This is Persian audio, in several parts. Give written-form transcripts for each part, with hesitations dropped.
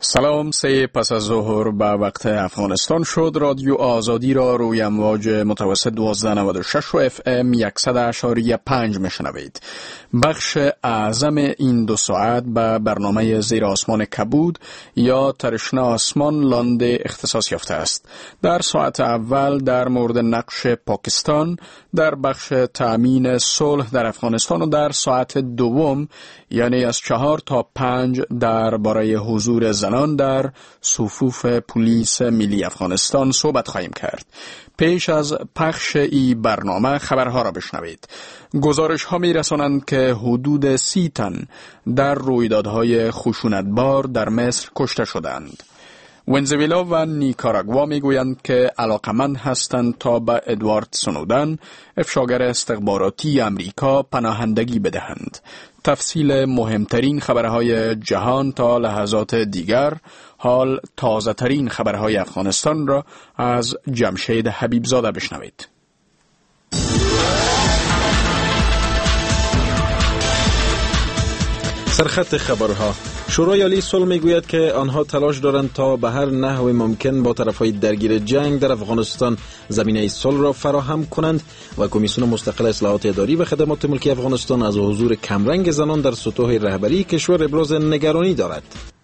سلام، 3 پس از ظهر به وقت افغانستان شد. رادیو آزادی را روی امواج متوسط 1296 و اف ام 100.5 میشنوید. بخش اعظم این 2 ساعت به برنامه زیر آسمان کبود یا ترشنه آسمان لاند اختصاص یافته است. در ساعت اول در مورد نقش پاکستان در بخش تأمین صلح در افغانستان و در ساعت دوم یعنی از 4 تا 5 در باره حضور زنان در صفوف پلیس ملی افغانستان صحبت خواهیم کرد. پیش از پخش این برنامه خبرها را بشنوید. گزارش ها می رسانند که حدود 30 تن در رویدادهای خشونتبار در مصر کشته شدند. ونزوئلا و نیکاراگوا می گویند که علاقمند هستند تا به ادوارد سنودن، افشاگر استخباراتی امریکا، پناهندگی بدهند. تفصیل مهمترین خبرهای جهان تا لحظات دیگر. حال تازه ترین خبرهای افغانستان را از جمشید حبیبزاده بشنوید. سرخط خبرها. شورای عالی صلح میگوید که آنها تلاش دارند تا به هر نحو ممکن با طرفهای درگیر جنگ در افغانستان زمینه صلح را فراهم کنند و کمیسیون مستقل اصلاحات اداری و خدمات ملکی افغانستان از حضور کمرنگ زنان در سطوح رهبری کشور ابراز نگرانی دارد.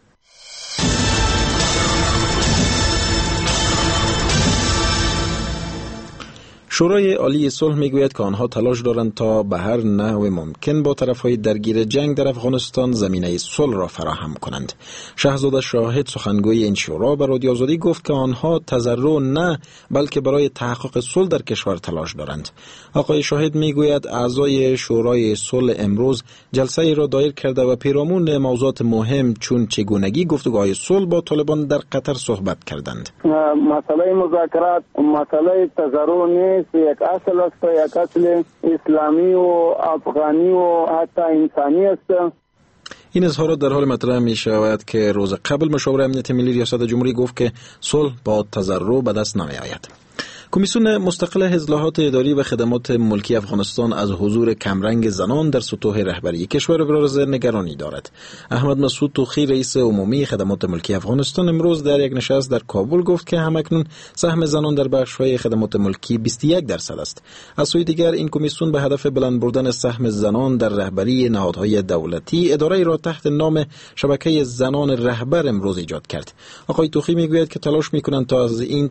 شورای عالی صلح میگوید که آنها تلاش دارند تا به هر نحو ممکن با طرفهای درگیر جنگ در افغانستان زمینه صلح را فراهم کنند. شهزاده شاهد سخنگوی این شورا به رادیو آزادی گفت که آنها تضرع نه بلکه برای تحقق صلح در کشور تلاش دارند. آقای شاهد میگوید اعضای شورای صلح امروز جلسه را دایر کرده و پیرامون موضوعات مهم چون چگونگی گفتگوهای صلح با طالبان در قطر صحبت کردند. مسئله مذاکرات مسئله تضرع نیست، یک اصل است، یک اصل اسلامی و افغانی و حتی انسانی است. این اظهارات در حال مطرح می شود که روز قبل مشاور امنیت ملی ریاست جمهوری گفت که صلح با تضرع به دست نمی آید. کمیسیون مستقل اصلاحات اداری و خدمات ملکی افغانستان از حضور کمرنگ زنان در سطوح رهبری کشور ابراز نگرانی دارد. احمد مسعود توخی رئیس عمومی خدمات ملکی افغانستان امروز در یک نشست در کابل گفت که همکنون سهم زنان در بخش‌های خدمات ملکی 21% است. از سوی دیگر این کمیسیون به هدف بلند بردن سهم زنان در رهبری نهادهای دولتی اداره‌ای را تحت نام شبکه زنان رهبر امروز ایجاد کرد. آقای توخی میگوید که تلاش می‌کنند تا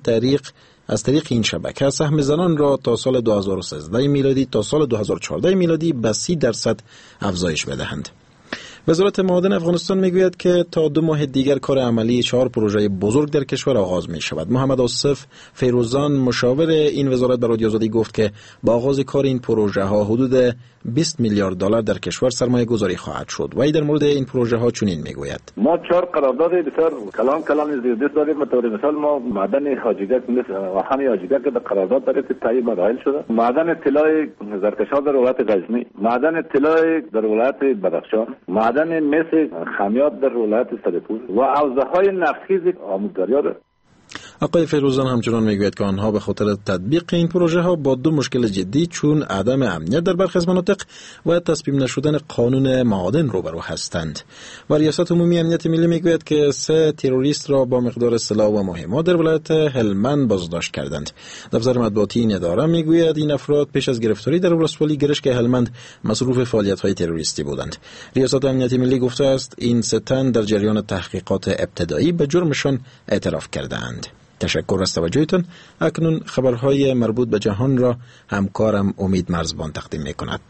از طریق این شبکه سهم زنان را تا سال 2013 میلادی تا سال 2014 میلادی به 30% افزایش بدهند. وزارت معادن افغانستان میگوید که تا 2 ماه دیگر کار عملی 4 پروژه بزرگ در کشور آغاز می شود. محمد آصف فیروزان مشاور این وزارت به رادیو آزادی گفت که با آغاز کار این پروژه ها حدود 20 میلیارد دلار در کشور سرمایه گذاری خواهد شد. و در مورد این پروژه ها چنین میگوید: ما 4 قرارداد بسیار کلان زیاده داریم. به طور مثال ما معدن حاجیگک و همین حاجیگک که قرارداد داره که تایید مراحل شده، معدن طلای زرکشان در ولایت غزنی، معدن طلای در ولایت بدخشان، معدن مس خمیات در ولایت سرپور و حوزه‌های نفتخیز آموزگاری. آقای فیروزان همچنان میگوید که آنها به خاطر تطبیق این پروژه ها با 2 مشکل جدی چون عدم امنیت در برخی از مناطق و تصمیم نشدن قانون معادن روبرو هستند. و ریاست عمومی امنیت ملی میگوید که 3 تروریست را با مقدار سلاح و مهمات در ولایت هلمند بازداشت کردند. دفتر مطبوعاتی این اداره میگوید این افراد پیش از گرفتاری در ولسوالی گرشک هلمند مصروف فعالیت‌های تروریستی بودند. ریاست امنیت ملی گفته است این 3 تن در جریان تحقیقات ابتدایی به جرمشان اعتراف کردند. تشکر از توجهتان. اکنون خبرهای مربوط به جهان را همکارم امید مرزبان تقدیم می کند.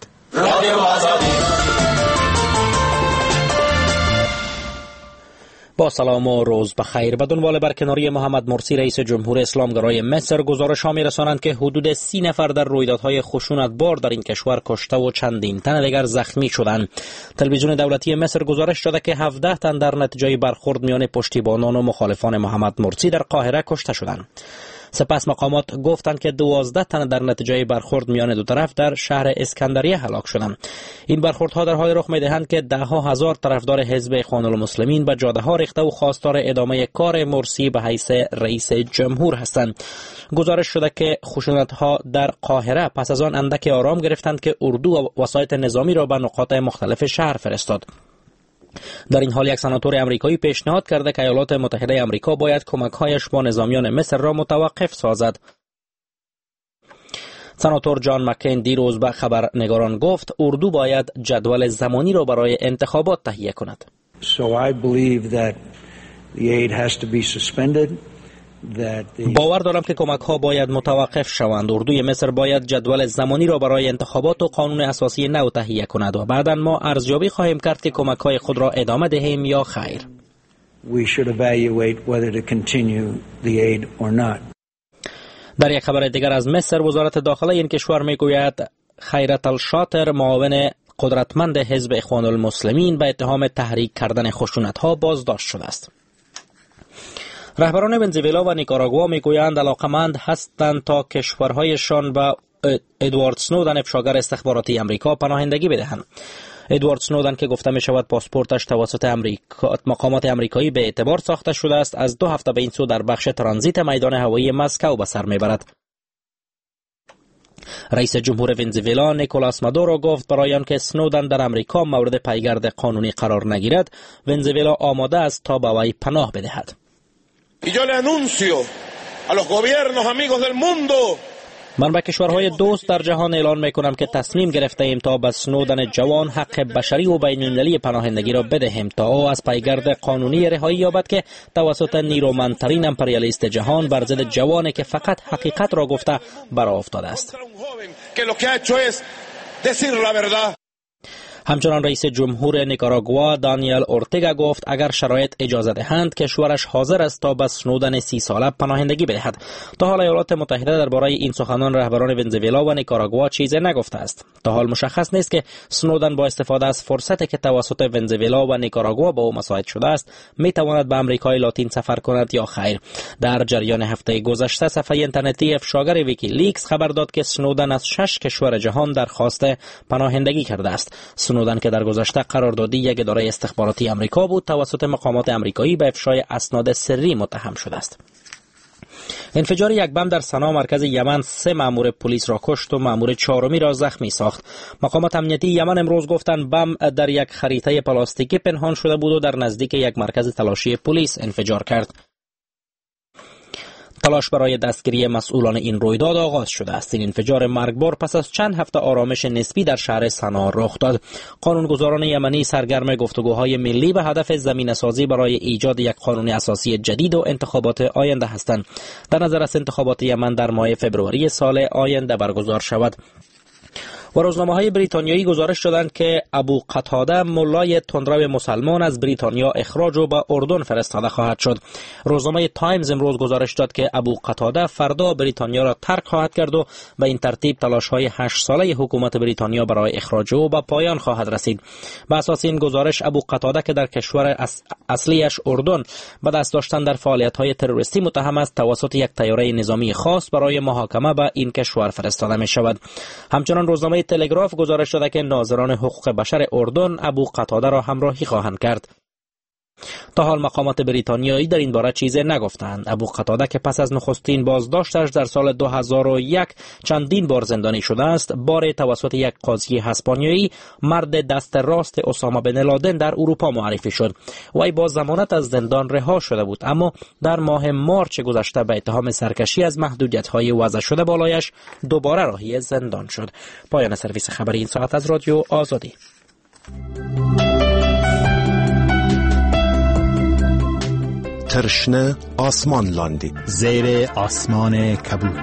با سلام و روز بخیر. به دنبال برکناری محمد مرسی رئیس جمهور اسلامگرای مصر گزارش‌ها می‌رسانند که حدود 30 نفر در رویدادهای خشونتبار در این کشور کشته و چندین تن دیگر زخمی شدند. تلویزیون دولتی مصر گزارش داده که 17 تن در نتیجه برخورد میان پشتیبانان و مخالفان محمد مرسی در قاهره کشته شدند. سپس مقامات گفتند که 12 تن در نتیجه برخورد میان دو طرف در شهر اسکندریه هلاک شدند. این برخوردها در حال رخ می‌دهند که ده‌ها هزار طرفدار حزب اخوان المسلمین به جاده‌ها ریخته و خواستار ادامه کار مرسی به حیث رئیس جمهور هستند. گزارش شده که خشونت‌ها در قاهره پس از آن اندک آرام گرفتند که اردو و وسایط نظامی را به نقاط مختلف شهر فرستاد. در این حال یک سناتور امریکایی پیشنهاد کرده که ایالات متحده آمریکا باید کمک‌هایش با نظامیان مصر را متوقف سازد. سناتور جان مکین دیروز به خبرنگاران گفت اردو باید جدول زمانی را برای انتخابات تهیه کند. باور دارم که کمک‌ها باید متوقف شوند. اردوی مصر باید جدول زمانی را برای انتخابات و قانون اساسی نو تهیه کند و بعداً ما ارزیابی خواهیم کرد که کمک‌های خود را ادامه دهیم یا خیر. در یک خبر دیگر از مصر، وزارت داخله این کشور میگوید خیرت الشاطر، معاون قدرتمند حزب اخوان المسلمین، به اتهام تحریک کردن خشونت‌ها بازداشت شده است. رهبران ونزوئلا و نیکاراگوا میگویند علاقمند هستند تا کشورهایشان به ادوارد سنودن، افشاگر استخباراتی امریکا، پناهندگی بدهند. ادوارد سنودن که گفته می شود پاسپورتش توسط مقامات امریکایی به اعتبار ساخته شده است، از 2 هفته به این سو در بخش ترانزیت میدان هوایی مسکو به سر می برد. رئیس جمهور ونزوئلا نیکولاس مادورو گفت برای آنکه سنودن در امریکا مورد پیگرد قانونی قرار نگیرد، ونزوئلا آماده است تا به وی پناه بدهد. من به کشورهای دوست در جهان اعلان میکنم که تصمیم گرفته ایم تا به سنودن جوان حق بشری و بین المللی پناهندگی را بدهیم تا او از پیگرد قانونی رهایی یابد که توسط نیرومندترین امپریالیست جهان بر ضد جوانی که فقط حقیقت را گفته برآ افتاده است. همچنان رئیس جمهور نیکاراگوا دانیل اورتگا گفت اگر شرایط اجازه دهند کشورش حاضر است تا به سنودن 30 ساله پناهندگی بدهد. تا حال ایالات متحده درباره این سخنان رهبران ونزوئلا و نیکاراگوا چیزی نگفته است. تا حال مشخص نیست که سنودن با استفاده از فرصتی که توسط ونزوئلا و نیکاراگوا با او مساعد شده است می تواند به آمریکای لاتین سفر کند یا خیر. در جریان هفته گذشته صفحه اینترنتی افشاگر ویکی لیکس خبر داد که سنودن از 6 کشور جهان درخواست پناهندگی کرده است. سنودن که در گذشته قراردادی یک اداره استخباراتی آمریکا بود، توسط مقامات آمریکایی به افشای اسناد سری متهم شده است. انفجار یک بم در سنا مرکز یمن 3 مأمور پلیس را کشت و مأمور 4می را زخمی ساخت. مقامات امنیتی یمن امروز گفتند بم در یک خریطه پلاستیکی پنهان شده بود و در نزدیک یک مرکز تلاشی پلیس انفجار کرد. تلاش برای دستگیری مسئولان این رویداد آغاز شده است. این انفجار مرگبار پس از چند هفته آرامش نسبی در شهر سنا رخ داد. قانونگذاران یمنی سرگرم گفتگوهای ملی به هدف زمینه‌سازی برای ایجاد یک قانون اساسی جدید و انتخابات آینده هستند. در نظر است انتخابات یمن در ماه فوریه سال آینده برگزار شود. و روزنامه‌های بریتانیایی گزارش دادند که ابو قتاده مولای تندرو مسلمان از بریتانیا اخراج و به اردن فرستاده خواهد شد. روزنامه تایمز امروز گزارش داد که ابو قتاده فردا بریتانیا را ترک خواهد کرد و به این ترتیب تلاش‌های 8 ساله حکومت بریتانیا برای اخراج او به پایان خواهد رسید. به اساس این گزارش ابو قتاده که در کشور اصلیش اردن به دست داشتن در فعالیت‌های تروریستی متهم است، توسط یک طیاره نظامی خاص برای محاکمه به این کشور فرستاده می‌شود. همچنان روزنامه تلگراف گزارش داده که ناظران حقوق بشر اردن ابو قتاده را همراهی خواهند کرد. تا حال مقامات بریتانیایی در این باره چیزی نگفتند. ابو قتاده که پس از نخستین بازداشتش در سال 2001 چندین بار زندانی شده است، بار توسط یک قاضی اسپانیایی مرد دست راست اسامه بن لادن در اروپا معرفی شد. وی با ضمانت از زندان رها شده بود، اما در ماه مارچ گذشته به اتهام سرکشی از محدودیت‌های وضع شده بالایش دوباره راهی زندان شد. پایان سرویس خبری این ساعت از رادیو آزادی. ترشنه آسمان لاندی زیر آسمان کبود.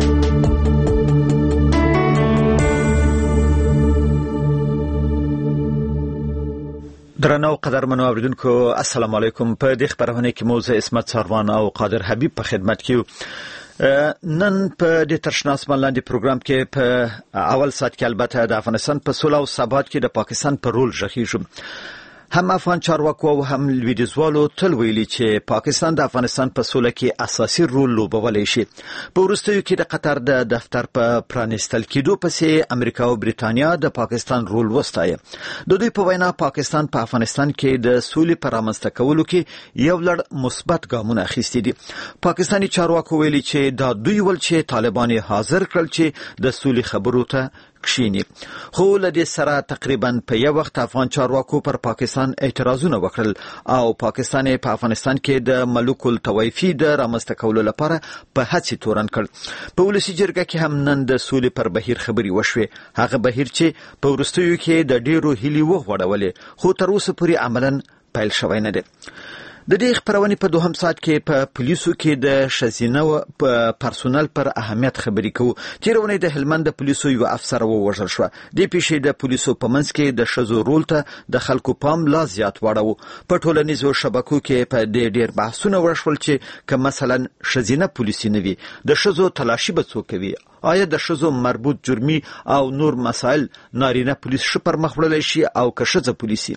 درنو قدرمنو اوریدونکو السلام علیکم. په دې خبرونه کې موزه اسمت سروان او قادر حبیب په خدمت کې نن په دې ترشنه آسمان لاندې پروګرام کې په اول ساعت کې البته د افغانستان په صلح او ثبات کې د پاکستان په رول ژغېږو. هم افغان چارواکو او هم لویدیځوالو تل ویلي چې پاکستان د افغانستان په سوله کې اساسي رول لوبولی شي. په وروستیو کې د قطر د دفتر په پرانیستل کېدو پسې امریکا او بریتانیا د پاکستان رول وستایه. د دوی په وینا پاکستان په افغانستان کې د سولې په رامنځته کولو کې یو لړ مثبت ګامونه اخیستي دي. پاکستاني چارواکو ویلي چې دا دوی ول چې طالبان حاضر کړل چې د سولې خبرو ته کشینی. خو له دې سره تقریبا په یو وخت افغان چارواکو پر پاکستان اعتراضونه وکړل او پاکستان په افغانستان کې د ملوک الطوایفي د رامنځته کولو لپاره په هڅې تورن کړ. په ولسي جرګه کې هم نن د سولې پر بهیر خبري وشوې. هغه بهیر چې په وروستیو کې د ډیرو هیلې وغوړولې خو تر اوسه پورې عملاً پیل شوی نه دی. د دې خبرونې په دوهم ساعت کې په پولیسو کې د ښځینه پرسونل پر اهمیت خبرې کوو. تېرونی د هلمند د پولیسو یو افسر ووژل شو. د پیښې د پولیسو په منځ کې د ښځو رول ته د خلکو پام لا زیات واړو. په ټولنیزو شبکو کې په ډېر بحثونه وشول چې که مثلا ښځینه پولیسي نه وي د ښځو تلاشي به څوک کوي؟ آیا د ښځو مربوط جرمي او نور مسائل نارینه پولیس ښه پر مخ وړلی شي او که ښځه پولیسي؟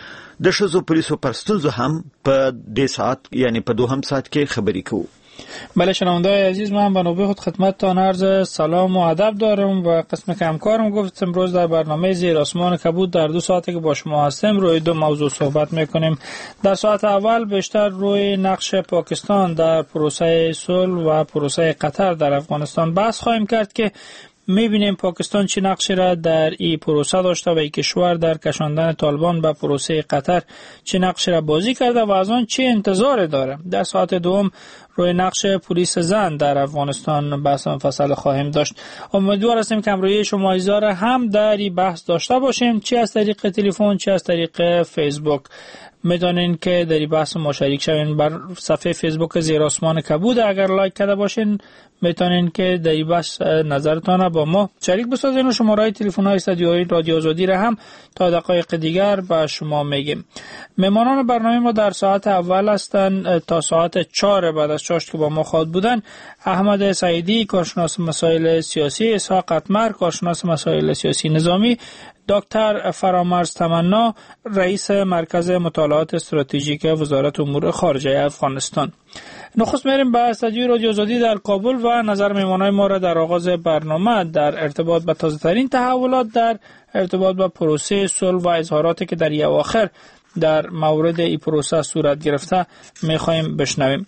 د ښځو پولیسو پر ستونزو هم په دې ساعت یعنی په دوهم ساعت کې خبرې کوو. بله شنونده‌های عزیز، من به نوبه خود خدمتتان عرض سلام و ادب دارم و قسم که همکارم گفت امروز در برنامه زیر آسمان کبود در 2 ساعتی که با شما هستیم روی 2 موضوع صحبت میکنیم. در ساعت اول بیشتر روی نقش پاکستان در پروسه صلح و پروسه قطر در افغانستان بحث خواهیم کرد که میبینیم پاکستان چه نقشی را در این پروسه داشته و این کشور در کشاندن طالبان به پروسه قطر چه نقشی را بازی کرده و از آن چه انتظار داره. در ساعت دوم روی نقش پلیس زن در افغانستان بحث مفصل خواهیم داشت. امیدوار هستیم که همراهی شما ایزار هم در این بحث داشته باشیم، چه از طریق تلفن چه از طریق فیسبوک. میدونین که در این بحث ما شریک شوین. بر صفحه فیسبوک زیر آسمان کبود اگر لایک کرده باشین میتونین که در این بحث نظرتان با ما شریک بسازین و شماره تلفن‌های استودیوی رادیو آزادی را هم تا دقایق دیگر به شما میگیم. مهمانان برنامه ما در ساعت اول هستند تا ساعت 4 بعد از چاشت که با ما خواهد بودن. احمد سعیدی کارشناس مسائل سیاسی، اسحاق اتمر کارشناس مسائل سیاسی نظامی، دکتر فرامرز تمنا رئیس مرکز مطالعات استراتژیک وزارت امور خارجه افغانستان. نخست میریم به استودیوی رادیو آزادی در کابل و نظر مهمانان ما را در آغاز برنامه در ارتباط با تازه ترین تحولات در ارتباط با پروسه صلح و اظهاراتی که در اواخر در مورد این پروسه صورت گرفته میخواهیم بشنویم.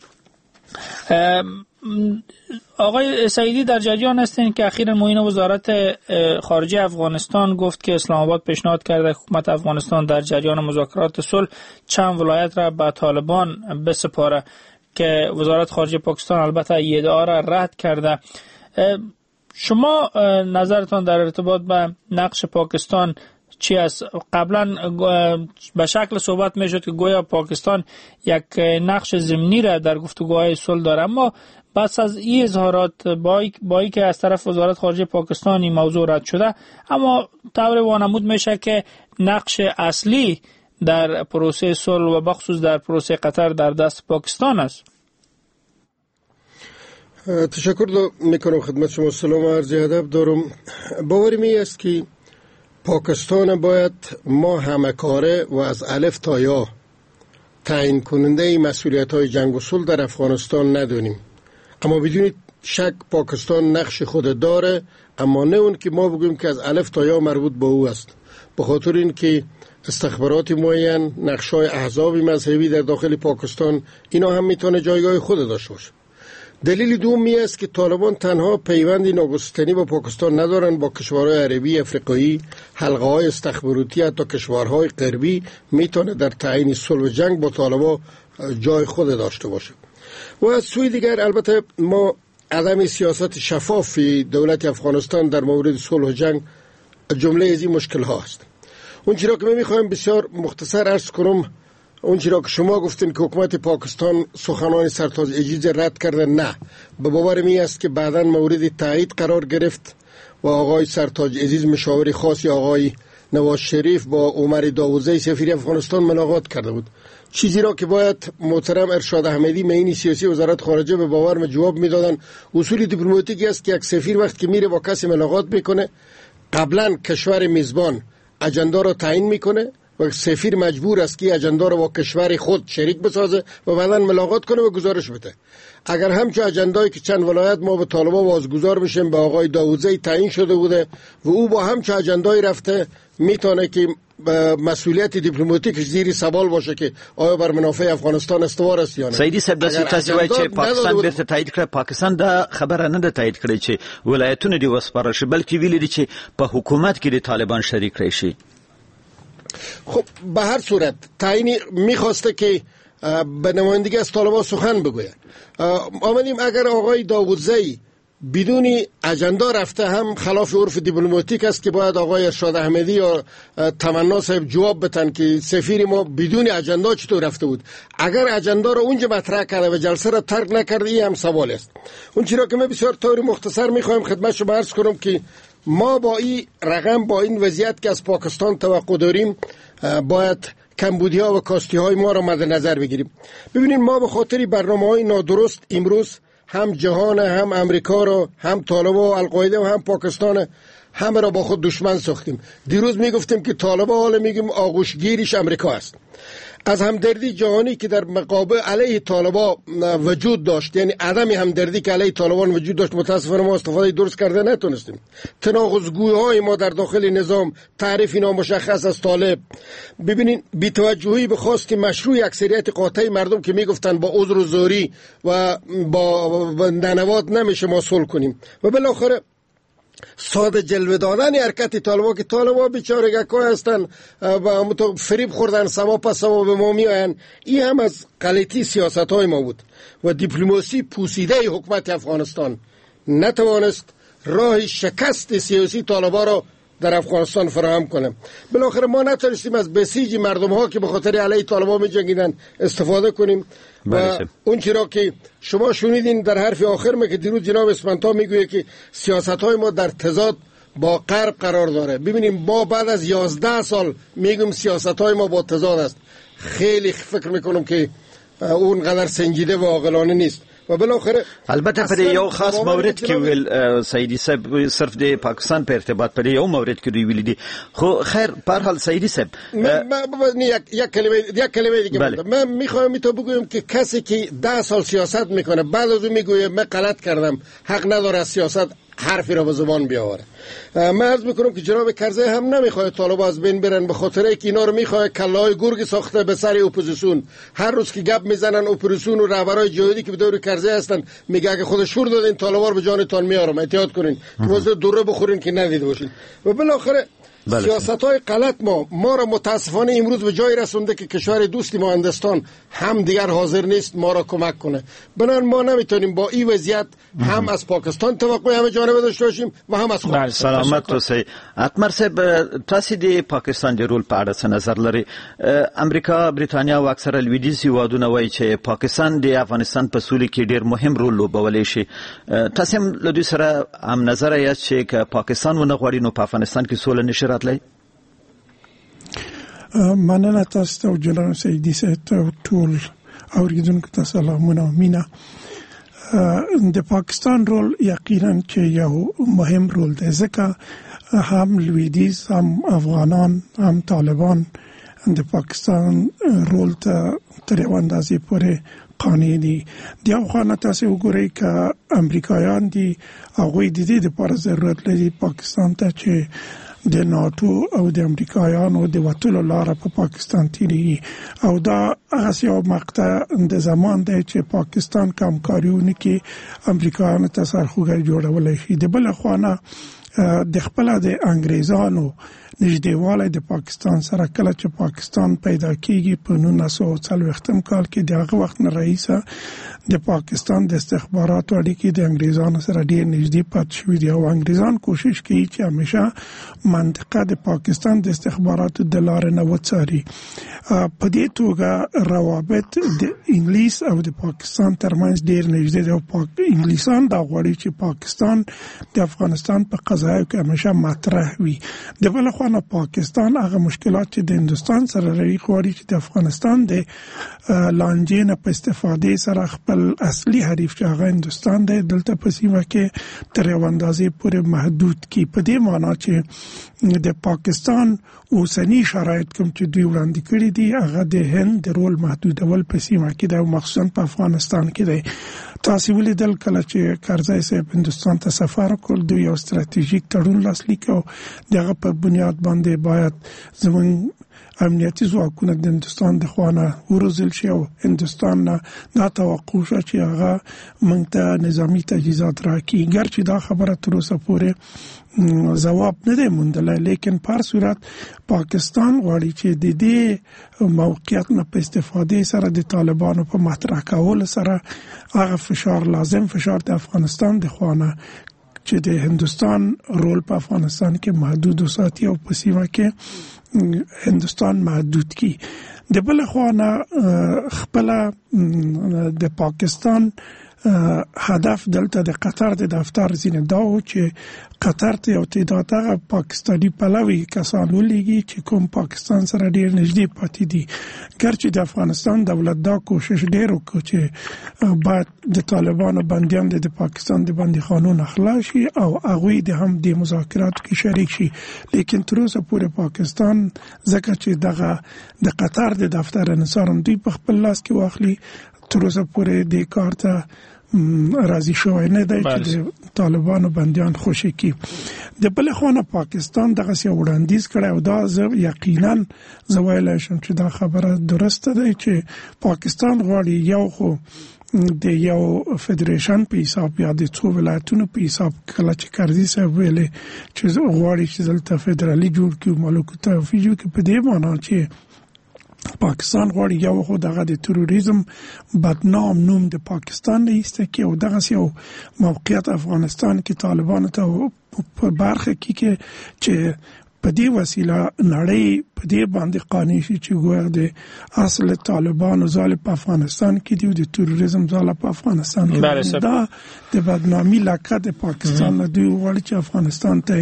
آقای سعیدی در جریان هستین که اخیراً معین وزارت خارجه افغانستان گفت که اسلام آباد پیشنهاد کرده حکومت افغانستان در جریان مذاکرات صلح چند ولایت را به طالبان بسپاره که وزارت خارجه پاکستان البته این ادعا را رد کرده. شما نظرتان در ارتباط به نقش پاکستان چی است؟ قبلا به شکل صحبت میشد که گویا پاکستان یک نقش ضمنی را در گفتگوهای صلح داره، اما پس از این اظهارات با ای که از طرف وزارت خارجه پاکستان این موضوع رد شده، اما طور وانمود میشه که نقش اصلی در پروسه صلح و بخصوص در پروسه قطر در دست پاکستان است. تشکر میکنم خدمت شما. سلام و عرض ادب دارم. باورم است که پاکستان باید ما همکاره و از الف تا یا تعیین کننده مسئولیت های جنگ و صلح در افغانستان ندونیم، اما بدون شک پاکستان نقش خود داره، اما نه اون که ما بگویم که از الف تا یا مربوط به او است. به خاطر این که استخبارات معین، نقش‌های احزاب مذهبی در داخل پاکستان اینا هم میتونه جایگاه خود داشته باشه. دلیل دومی است که طالبان تنها پیوندی ناگسستنی با پاکستان ندارند، با کشورهای عربی، افریقایی، حلقه‌های استخباراتی حتی کشورهای غربی میتونه در تعیین صلح و جنگ با طالبان جای خود داشته باشه. و از سوی دیگر البته ما عدم سیاست شفافی دولت افغانستان در مورد صلح و جنگ جمله از این مشکل ها است. اون چیزا که من میخوایم بسیار مختصر عرض کنم، اون چیزا که شما گفتین که حکومت پاکستان سخنان سرتاج عزیز رد کرده، نه، به باور می است که بعداً مورد تایید قرار گرفت و آقای سرتاج عزیز مشاور خاصی آقای نواز شریف با عمر داوودزی سفیر افغانستان ملاقات کرده بود. چیزی را که باید محترم ارشاد احمدی معین سیاسی وزارت خارجه به باور جواب میدادن. اصول دیپلماتیکی است که یک سفیر وقت که میره با کسی ملاقات میکنه قبلا کشور میزبان اجندا را تعیین میکنه و سفیر مجبور است که اجندا را با کشور خود شریک بسازه و بعداً ملاقات کنه و گزارش بده. اگر همچون اجندایی که چند ولایت ما به طالبان وازگزار میشیم به آقای داوودزی تعیین شده بوده و او با همچون اجندایی رفته، میتونه که مسئولیت دیپلماتیکش زیر سوال باشه که آیا بر منافع افغانستان استوار است یا نه. سیدی صاحب تاسو وایي چې پاکستان بیرته تایید کړ، پاکستان دا خبره نه ده تایید کړې چې ولایتونه دی وسپارل شي، بلکې ویلي دي چې په حکومت کې د طالبان شریک راشي. خب به هر صورت تعیین میخواسته که به نمایندگی از طالبان سخن بگوید. آمدیم اگر آقای داوودزی بدون اجندا رفته هم خلاف عرف دیپلماتیک است که باید آقای ارشاد احمدی یا تمنا صاحب جواب بدن که سفیر ما بدون اجندا چطور رفته بود. اگر اجندا رو اونجا مطرح کرده و جلسه را ترک نکرده این هم سوال است. اون چیزی که من بسیار طور مختصر میخوایم خدمت شما عرض کنم که ما با این رقم، با این وضعیت که از پاکستان توقع داریم، باید کمبودی‌ها و کاستی‌های ما را مد نظر بگیریم. ببینید ما به خاطر برنامه‌های نادرست امروز هم جهان، هم امریکا را، هم طالبان و القاعده و هم پاکستان همه را با خود دشمن ساختیم. دیروز میگفتیم که طالبان، حالا میگیم آغوشگیرش امریکا است. از همدردی جهانی که در مقابل علیه طالبان وجود داشت، یعنی عدم همدردی که علیه طالبان وجود داشت، متاسفانه ما استفاده درست کرده نتونستیم. تناقض‌گویی‌های ما در داخل نظام، تعریف نامشخص از طالب، ببینین بی‌توجهی به خواست مشروع اکثریت قاطع مردم که میگفتن با عذر و زاری و با ننوات نمیشه ما صلح کنیم، و بالاخره ساده جلوه دادن حرکت طالبان که طالبان بیچارگک‌ها هستن و فریب خوردن، سما پس سما به ما میآیند. این هم از غلطی سیاست‌های ما بود و دیپلماسی پوسیده حکومت افغانستان نتوانست راه شکست سیاسی طالبان را در افغانستان فراهم کنه. بالاخره ما نتونستیم از بسیج مردم ها که به خاطر علیه طالبان می‌جنگیدن استفاده کنیم و اون چرا که شما شنیدین در حرف آخر ما که دیروز جناب اسمنتا میگویه که سیاست‌های ما در تضاد با غرب قرار داره. ببینیم ما بعد از 11 سال میگم سیاست‌های ما با تضاد است. خیلی فکر میکنم که اونقدر سنجیده و عاقلانه نیست. و بالاخره البته په یو خاص مورد کې ویل سیدی صاحب صرف د پاکستان په ارتباط په یو مورد کې ویل دي، خو خیر په هر حال سیدی صاحب یک کلمه دیگه من میخوام تو بگویم که کسی که 10 سال سیاست میکنه بعد از اون میگویه من غلط کردم، حق نداره از سیاست حرفی را به زبان بیاوره. من عرض میکنم که جناب کرزی هم نمیخواد طالبان از بین برن، به خاطر اینکه اینا رو میخواد کله‌های گرگ ساخته به سر اپوزیسیون. هر روز که گپ میزنن اپوزیسیون و رهبرای جهادی که به دور کرزی هستن میگه اگه خود شور دادین طالبان به جانتون میارم، احتیاط کنین که واسه دوره بخورین که ندیده باشین. و بالاخره سیاست‌های غلط ما را متاسفانه امروز به جای رسونده که کشور دوستی ما هندوستان هم دیگر حاضر نیست ما را کمک کنه. بنابراین ما نمیتونیم با این وضعیت هم از پاکستان توقع همه جانبه داشته باشیم و هم از خود. سلامت اوسئ. اتمر صاحب تاسو د پاکستان د رول په اړه څه نظر لري؟ امریکا، بریتانیا او اکثره لویدیځ هیوادونه وایي چې پاکستان د افغانستان په سولې کې ډیر مهم رول لوبولی شي. تاسو هم له دوی سره هم نظر یاست چې که پاکستان ونه غواړي نو په افغانستان کې سوله نشي راتلی؟ مننه تاسو ته جناب سیدی صاحب ټول اوریدونکو ته سلامونه او مینه. د پاکستان رول یقینا چې یو مهم رول دی، ځکه هم لویدیځ، هم افغانان، هم طالبان د پاکستان رول ته تر یو اندازې پورې قانع دي. د افغان تاسو وګورئ که امریکایان دي، هغوی د دې لپاره ضرورت لري پاکستان ته چې د ناتو او د امریکایانو د وټلو لاره په پاکستان تیریږي، او دا هغه یو مقطع د زمان دی چې پاکستان کمکاریونه کې امریکایانو ته سرخوږی جوړولی شي. د بل خوانه د خپل د انګریزانو نږدېوالی د پاکستان سره کله چې پاکستان پیدا کیږي په 1940 کال کې د هغه وخت نه راهیسه د پاکستان د استخباراتو اړیکې د انګریزانو سره ډېر نږدې پاتې شوي دي او انګریزان کوشش کوي چې همیشه منطقه د پاکستان د استخباراتو د لارې نه وڅاري. په دې توګه روابط د انګلیس او د پاکستان ترمنځ ډېر نږدې دي او انګلیسان دا غواړي چې پاکستان د افغانستان په قضایو کې همیشه مطرح وي. د بل خوا نه پاکستان هغه مشکلات چې د هندوستان سره لري غواړي چې د افغانستان د لانجې نه په استفادې سره خپل اصلي حریف چې هغه هندوستان دی دلته په سیمه کې تر یو اندازې پورې محدود کړي. په دې معنا چې د پاکستان اوسنی شرایط کوم چې دوی وړاندې کړي دي هغه د هند د رول محدودول په سیمه کې دی او مخصوصا په افغانستان کې دی. تاسو ولیدل کله چې کرزی صاحب هندوستان ته سفر وکړ، دوی یو ستراتیژي استراتژیک تړون لاسلیک او دغه په بنیاد باندې باید زمون امنیتي ځواکونه د هندستان د خوانه وروزل شي او هندستان نه دا توقع شو چې هغه موږ ته نظامی تجهیزات راکړي. ګرچې دا خبره تر اوسه پورې جواب نه دی موندلی، لیکن په هر صورت پاکستان غواړي چې د دې موقعیت نه په استفادې سره د طالبانو په مطرح کولو سره هغه فشار لازم فشار د افغانستان د خوانه چې د هندستان رول په افغانستان کې محدود وساتي او په سیمه کې هندستان محدود کی. د بل خوانه خپل د پاکستان هدف دلته د قطر د دفتر زینه دا و چې قطر ته یو تعداد هغه پاکستانی پلوي کسان ولېږي چې کوم پاکستان سره ډېر نږدې پاتې دي. ګرچې د افغانستان دولت دا کوشش ډېر وکړ چې باید د طالبانو بندیان د پاکستان د بندیخانو خلاص شي او هغوی د هم د مذاکراتو کې شریک شي، لیکن تر اوسه پورې پاکستان ځکه چې دغه د قطر د دفتر انحصار دوی په خپل لاس کې واخلي تر اوسه پورې د کار ته راضي شوی نه دی چې د طالبانو بندیان خوشي کړي. د بل خوا پاکستان دغه څه وړاندیز کړی او دا یقینا زه ویلی شم چې دا خبره درسته ده چې پاکستان غواړي یو خو د یو فدریشن په حساب یا د څو ولایتونو په حساب کله چې کرزي صاحب ویلي چې غواړي چې دلته فدرالي جوړ کړي ملکوت توفیق جوړ کړي، په دې معنی چې پاکستان غواړي یو خو دغه د تروریزم بدنام نوم د پاکستان نه ایسته کې او دغه یو موقعیت افغانستان کې طالبانو ته په برخه کې چې په دې وسیله نړۍ په دې باندې قانع شي چې ګویا د اصل طالبانو ځاله په افغانستان کې دی او د تروریزم ځاله په افغانستان کې دا د بدنامي لکه د پاکستان نه دی غواړي چې افغانستان ته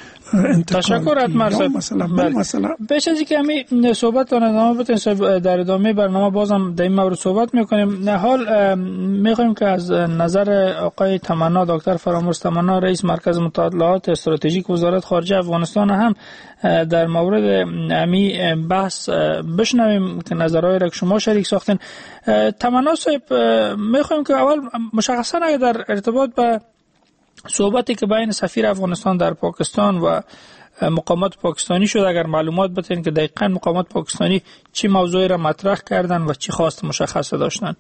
تشکر اتمر صاحب. پیش از اینکه همین صحبت رو ادامه بدیم در ادامه برنامه بازم در این مورد صحبت میکنیم. حال میخوایم که از نظر آقای تمنا دکتر فرامرز تمنا رئیس مرکز مطالعات استراتژیک وزارت خارجه افغانستان هم در مورد همی بحث بشنویم که نظرهای را که شما شریک ساختین. تمنا صاحب میخوایم که اول مشخصا اگر در ارتباط به صحبتی که بین سفیر افغانستان در پاکستان و مقامات پاکستانی شد اگر معلومات بدین که دقیقاً مقامات پاکستانی چی موضوعی را مطرح کردن و چی خواست مشخص داشتن؟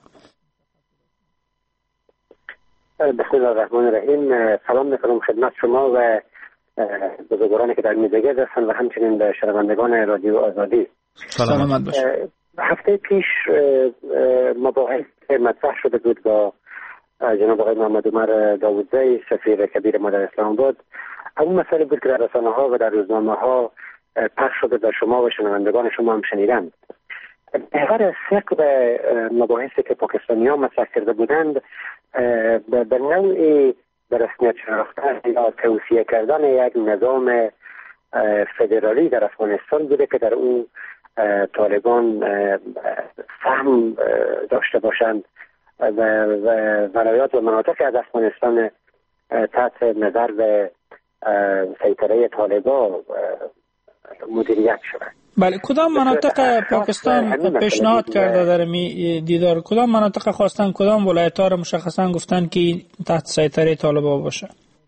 بسم الله الرحمن الرحیم. سلام میکنم خدمت شما و بزرگوارانی که در میزگرد هستند و همچنین به شنوندگان رادیو آزادی. سلامت باشید. هفته پیش مباحث مطرح شده بود با جناب آقای محمد عمر داوودزی سفیر کبیر ما در اسلام آباد. اون مسئله بود که در رسانه‌ها و در روزنامه‌ها پخش شده و شما و شنوندگان شما هم شنیدند. محور ثقل مباحثی که پاکستانی‌ها مطرح کرده بودند به نوعی به رسمیت شناختن یا توصیه کردن یک نظام فدرالی در افغانستان بوده که در اون طالبان فهم داشته باشند و ولایات و مناطق از افغانستان تحت نظر و سیطره طالبان مدیریت شده. بله، کدام مناطق پاکستان پیشنهاد کرده در دیدار؟ کدام مناطق خواستن؟ کدام ولایت‌ها را مشخصا گفتن که تحت سیطره طالبان باشه؟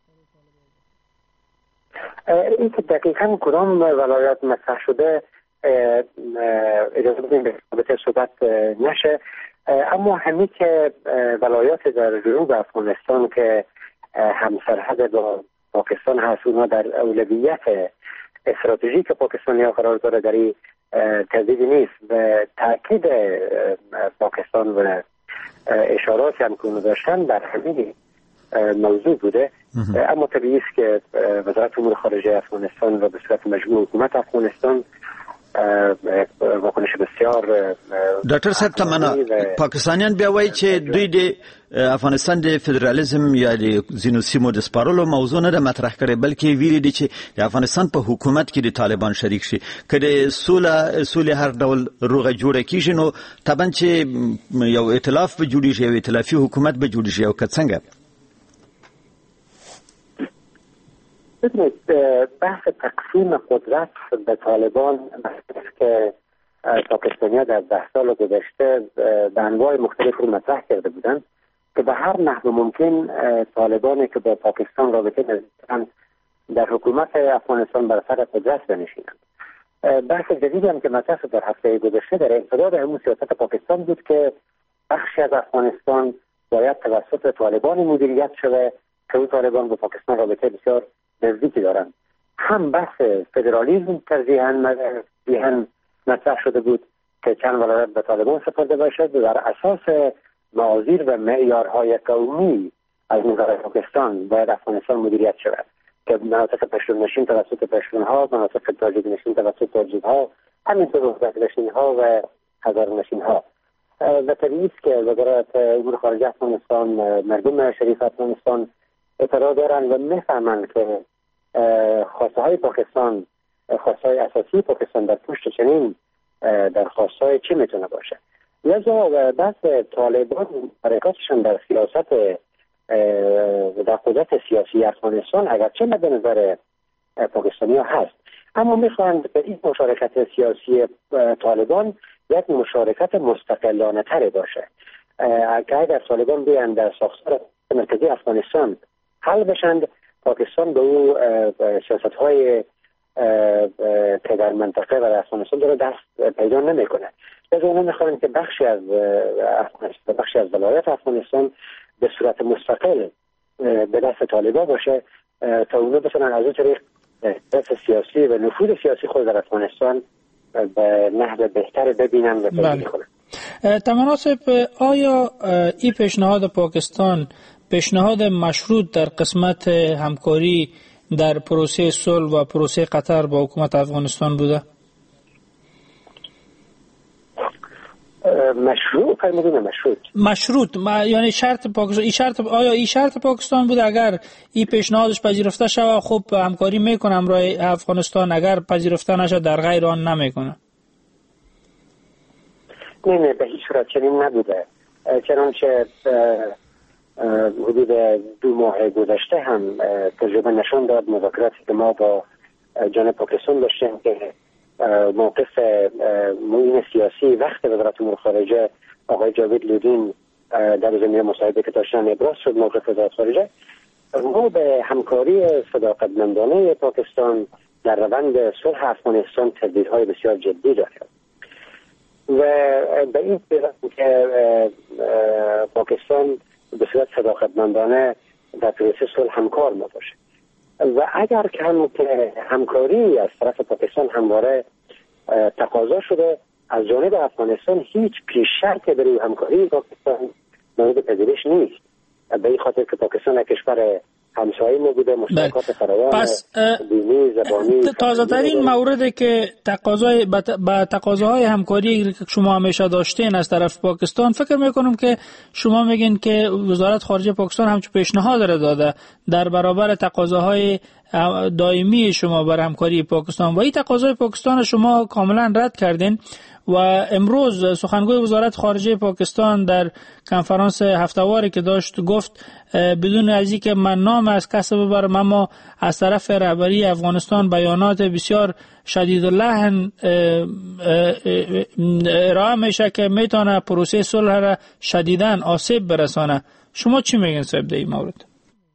این که دقیقاً کدام ولایات مطرح شده اجازه بدیم به صحبت نشه، اما همین که ولایات در جنوب افغانستان که همسرحد با پاکستان هست اونا در اولویت استراتژیک پاکستانی‌ها قرار داره، در این تردید نیست و تاکید پاکستان و اشاراتی هم که داشتن در همین موضوع بوده. اما طبیعی است که وزارت امور خارجه افغانستان و به صورت مجموع حکومت افغانستان واکنش بسیار ډاکټر صاحب تمنا پاکستانیان بیا وایي چې دوی د افغانستان د فدرالیزم یا د ځینو سیمو د سپارلو موضوع نه مطرح کړي، بلکې ویلي دي چې د افغانستان په حکومت کې د طالبان شریک شي. که د سولې هر ډول روغه جوړه کیږي نو طبعا چې یو ائتلاف به جوړیږي، یو ائتلافي حکومت به جوړیږي او که څنګه؟ بحث تقسیم قدرت به طالبان که پاکستانی‌ها در 10 سال گذشته به انواع مختلف رو مطرح کرده بودند که به هر نحو ممکن طالبانی که با پاکستان رابطه ندارند در حکومت افغانستان بر سر قدرت بنشینند. بحث جدیدی هم که مطرح شد در هفته گذشته در امتداد همون سیاست پاکستان بود که بخشی از افغانستان باید توسط طالبان مدیریت شده که اون طالبان با پاکستان رابطه بسیار نزدیکی دارند. هم بحث فدرالیسم ترجیحاً مطرح شده بود که چند ولایت به طالبان سپرده باشد و در اساس معاذیر و معیارهای قومی از نظر پاکستان باید افغانستان مدیریت شود که مناطق پشتون نشین توسط پشتونها، مناطق تاجیک نشین توسط تاجیکها، همینطور ازبک نشینها و هزار نشینها. و طبیعی است که وزارت امور خارجه افغانستان، مردم شریف افغانستان اعتراض دارند و میفهمند که خواسته های پاکستان، خواسته های اساسی پاکستان در پشت چنین درخواست های چی میتونه باشه. لذا بحث طالبان حرکاتشان در سیاست در قدرت سیاسی افغانستان اگرچه مد نظر پاکستانی ها هست، اما میخواهند به این مشارکت سیاسی طالبان یک مشارکت مستقلانه تر باشه که اگر طالبان بیان در ساختار مرکزی افغانستان حل بشند، پاکستان به او سیاست های که در منطقه و در افغانستان داره دست پیدا نمیکنه. لذا اونا میخواهند که بخشی از افغانستان، بخشی از ولایت افغانستان به صورت مستقل به دست طالبان باشه تا اونا بتونن از اون طریق دست سیاسی و نفوذ سیاسی خود در افغانستان به نحو بهتر ببینن و پیگیری کنن. تمناسب آیا این پیشنهاد پاکستان پیشنهاد مشروط در قسمت همکاری در پروسه صلح و پروسه قطر با حکومت افغانستان بوده؟ مشروط فرمودین؟ مشروط یعنی شرط پاکستان، آیا این شرط پاکستان بود اگر این پیشنهادش پذیرفته شود خب همکاری میکنم رای افغانستان، اگر پذیرفته نشد در غیر آن نمیکنه؟ نه به هیچ صورت چنین نبوده. چنانچه حدود 2 ماه گذشته هم تجربه نشان داد مذاکراتی که ما با جانب پاکستان داشتیم که موقف معین سیاسی وقت وزارت امور خارجه آقای جاوید لودین در زمینه مصاحبه که داشتن ابراز شد موقف وزارت خارجه، ما به همکاری صداقتمندانه پاکستان در روند صلح افغانستان تردیدهای بسیار جدی داریم و به این صورت که پاکستان به صورت صداقتمندانه در پروسه صلح همکار ما باشه و اگر که همکاری از طرف پاکستان همواره تقاضا شده، از جانب افغانستان هیچ پیش شرط برای همکاری پاکستان مورد پذیرش نیست. به این خاطر که پاکستان یک کشور همسایه ما بوده، مشترکات فراوان دینی، زبانی. تازه ترین موردی که تقاضاهای همکاری که شما همیشه داشتین از طرف پاکستان، فکر میکنم که شما میگین که وزارت خارجه پاکستان همچون پیشنهاد داده در برابر تقاضاهای دائمی شما بر همکاری پاکستان و این تقاضای پاکستان شما کاملا رد کردین و امروز سخنگوی وزارت خارجه پاکستان در کنفرانس هفته‌واری که داشت گفت بدون از اینکه من نام از کسی ببرم اما از طرف رهبری افغانستان بیانات بسیار شدید اللحن ارائه میشه که میتونه پروسه صلح را شدیداً آسیب برسانه. شما چی میگین صاحب در این مورد؟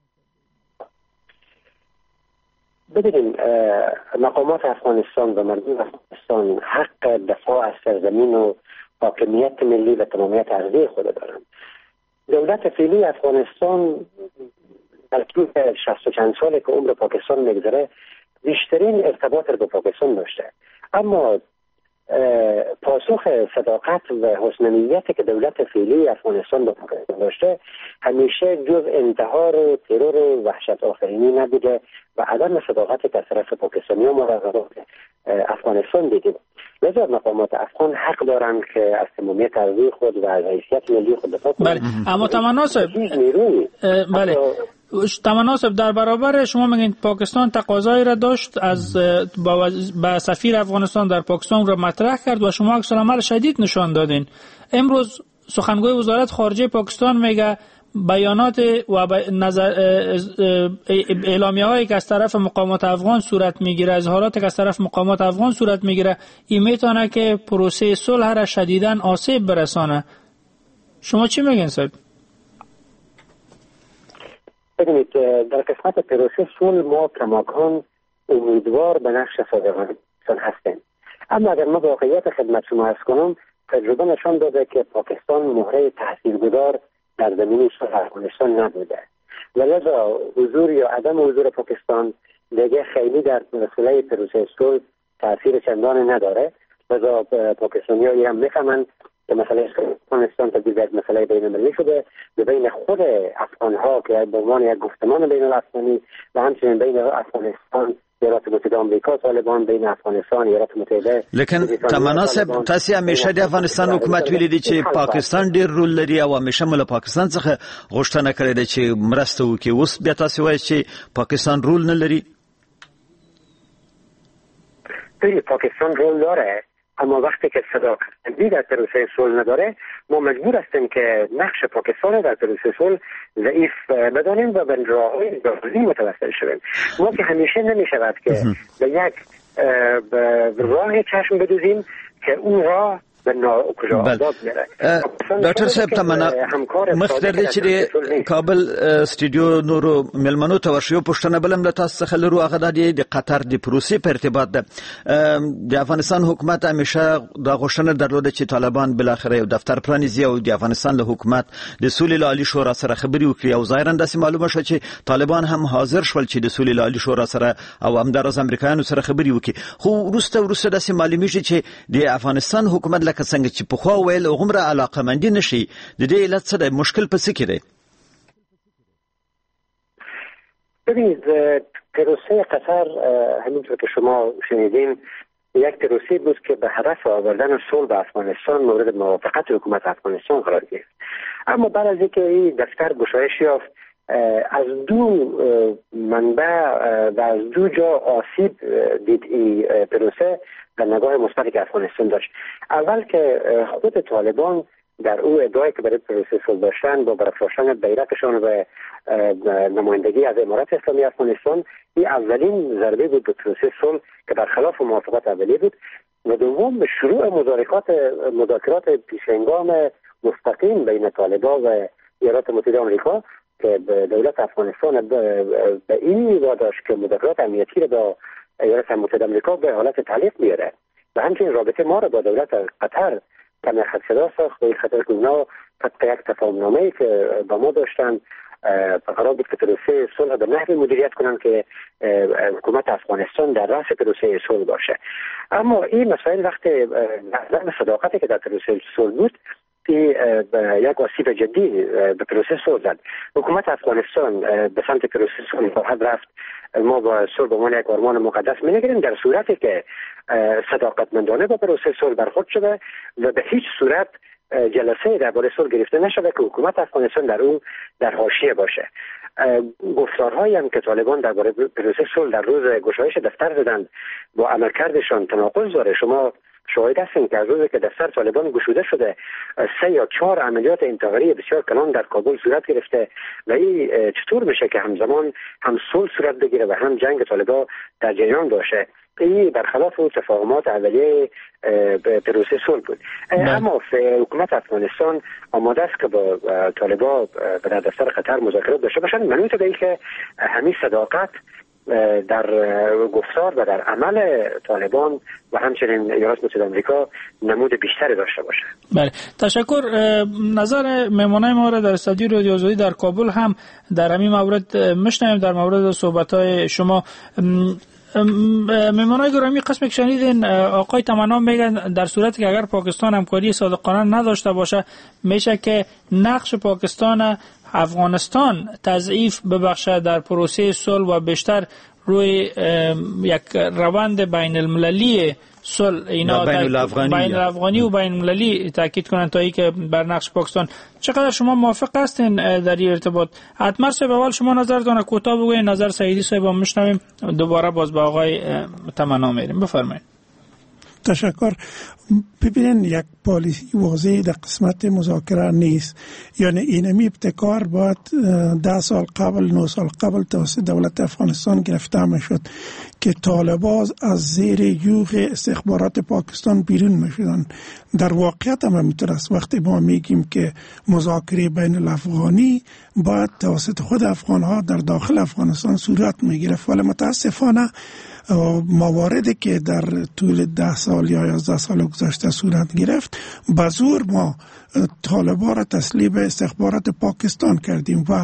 ببینیم مقامات افغانستان و مردم افغانستان حق دفاع از سرزمین و حاکمیت ملی و تمامیت ارضی خود دارند. دولت فعلی افغانستان در طول 60 و چند ساله که عمر پاکستان میگذره بیشترین ارتباط با پاکستان داشته، اما پاسخ صداقت و حسن نیتی که دولت فعلی افغانستان با پاکستان داشته همیشه جز انتحار و ترور و وحشت آفرینی نبوده و عدم صداقت که از طرف پاکستانی‌ها ما در افغانستان دیدیم. لذا مقامات افغان حق دارند که از تمامیت ارضی خود و از حیثیت ملی خود دفاع کنند. اما تمناسب در برابر شما میگین پاکستان تقاضایی را داشت از با سفیر افغانستان در پاکستان را مطرح کرد و شما عکس العمل شدید نشان دادین. امروز سخنگوی وزارت خارجه پاکستان میگه بیانات و اعلامیه هایی که از طرف مقامات افغان صورت میگیره، اظهاراتی که از طرف مقامات افغان صورت میگیره این میتونه که پروسه صلح را شدیداً آسیب برسانه. شما چی میگین صاحب؟ ببینید در قسمت پروسه صلح ما کماکان امیدوار به نقش صادقانه هستیم. اما اگر ما واقعیت خدمت شما عرض کنم، تجربه نشان داده که پاکستان مهره تاثیرگذار در زمینه صلح افغانستان نبوده و لذا حضور یا عدم حضور پاکستان دیگه خیلی در مسئله پروسه صلح تاثیر چندانی نداره. لذا پاکستانی‌ها هم میفهمند که مسئله افغانستان تبدیل به مسئله بین‌المللی شده و بین خود افغان‌ها که به عنوان یک گفتمان بین الافغانی و همچنین بین افغانستان ایالات متحده آمریکا، طالبان، بین افغانستان ایالات متحده. لیکن تمناسب تاسو همیشه د افغانستان حکومت ویلي دي چې پاکستان ډیر رول لري او همیشه مله پاکستان څخه غوښتنه کړې ده چې مرسته وکړي. اوس بیا تاسو وایي چې پاکستان رول نه لري. پاکستان رول داره، اما وقتی که صداقت در پروسه صلح نداره، ما مجبور هستیم که نقش پاکستان در پروسه صلح ضعیف بدانیم و به راههای جاسوسی متوسل شویم. ما که همیشه نمیشود که به یک راه چشم بدوزیم که اون راه به ناکجا آزاد میره. ډاکټر صاحب تمنا مخدر دي چې د کابل استودیو نورو ملمنو ته ورشيو پښتنه بلم له تاسو څخه لرو هغه د قطر د پروسې په ارتباط ده. د افغانستان حکومت همیشه د غوښتنه درلوده چې طالبان بل اخر یو دفتر پرانیزي او د افغانستان له حکومت د سولې عالی شورا سره خبري وکړي او ظاهرا داسې معلومه شو چې طالبان هم حاضر شول چې د سولې عالی شورا سره او همدارس امریکایانو سره خبري وکړي. خو وروسته داسې معلومیږي چې د افغانستان حکومت لکه څنګه چې په خو ویل غومره علاقمندي نشي. د دې علت څه دی؟ مشکل په څه کې دی؟ ببینید پروسه قطر همینطور که شما شنیدین یک پروسه بود که به هدف آوردن صلح به افغانستان مورد موافقت حکومت افغانستان قرار گرفت. اما بعد از اینکه این دفتر گشایش یافت، از دو منبع و از دو جا آسیب دید این پروسه در نگاه مثبتی که افغانستان داشت. اول که خود طالبان در او ادعایی که برای پروسه صلح داشتن با برافراشتن بیرقشان و نمایندگی از امارات اسلامی افغانستان، این اولین ضربه بود به پروسه صلح که برخلاف موافقت اولیه بود. و دوم به شروع مذاکرات پیشنگام مستقیم بین طالبان و ایالات متحده آمریکا که دولت افغانستان به این واداشت که مذاکرات امنیتی را با ایالات متحده آمریکا به حالت تعلیق بیاره و همچنین رابطه ما را با دولت قطر کمی خدشه‌دار ساخت. و این خاطر که اونا طبق یک تفاهم‌نامه‌ای که با ما داشتن قرار بود که پروسه صلح به نحوی مدیریت کنن که حکومت افغانستان در رأس پروسه صلح باشه. اما این مسائل وقتی نظر صداقتی که در پروسه صلح بود یک آسیب جدی به پروسه صلح زد. حکومت افغانستان به سمت پروسه صلح خواهد رفت. ما با صلح به عنوان یک آرمان مقدس می‌نگریم در صورتی که صداقتمندانه با پروسه صلح برخورد شده و به هیچ صورت جلسه درباره صلح گرفته نشده که حکومت افغانستان در اون در حاشیه باشه. گفتارهایی هم که طالبان درباره پروسه صلح در روز گشایش دفتر زدند با عملکردشان تناقض داره. شما شاهد هستین که از روزی که دفتر طالبان گشوده شده 3 یا 4 عملیات انتحاری بسیار کلان در کابل صورت گرفته و این چطور میشه که همزمان هم صلح صورت بگیره و هم جنگ طالبان در جریان باشه؟ این برخلاف تفاهمات اولیه پروسه صلح بود. اما حکومت افغانستان آماده است که با طالبان در دفتر قطر مذاکرات داشته باشند، منوط به اینکه همین صداقت در گفتار و در عمل طالبان و همچنین ایالات متحده آمریکا نمود بیشتری داشته باشه. بله، تشکر. نظر مهمانای ما را در استودیو رادیو آزادی در کابل هم در همین مورد میشنویم، در مورد صحبت‌های شما. مهمانای گرامی، قسم که شنیدین آقای تمنا میگن در صورتی که اگر پاکستان همکاری صادقانه نداشته باشه میشه که نقش پاکستان افغانستان تضعیف ببخشه در پروسه صلح و بیشتر روی یک روند بین المللی صلح اینا بین الافغانی و بین المللی تاکید کنند تا اینکه بر نقش پاکستان. چقدر شما موافق هستین در این ارتباط؟ حتما صاحب اول شما نظرتون کوتاه بگوین، نظر سعیدی صاحب هم میشنویم، دوباره باز به آقای تمنا میریم. بفرمایید. تشکر. ببینین یک پالیسی واضحی در قسمت مذاکره نیست. یعنی اینمی ابتکار باید 10 سال قبل 9 سال قبل توسط دولت افغانستان گرفته میشد که طالبان از زیر یوغ استخبارات پاکستان بیرون میشدن. در واقعیت هم همینطور است. وقتی ما میگیم که مذاکره بین الافغانی باید توسط خود افغان ها در داخل افغانستان صورت میگرفت، ولی متاسفانه مواردی که در طول 10 سال یا 11 سال گذشته صورت گرفت، به زور ما طالبان را تسلیم استخبارات پاکستان کردیم و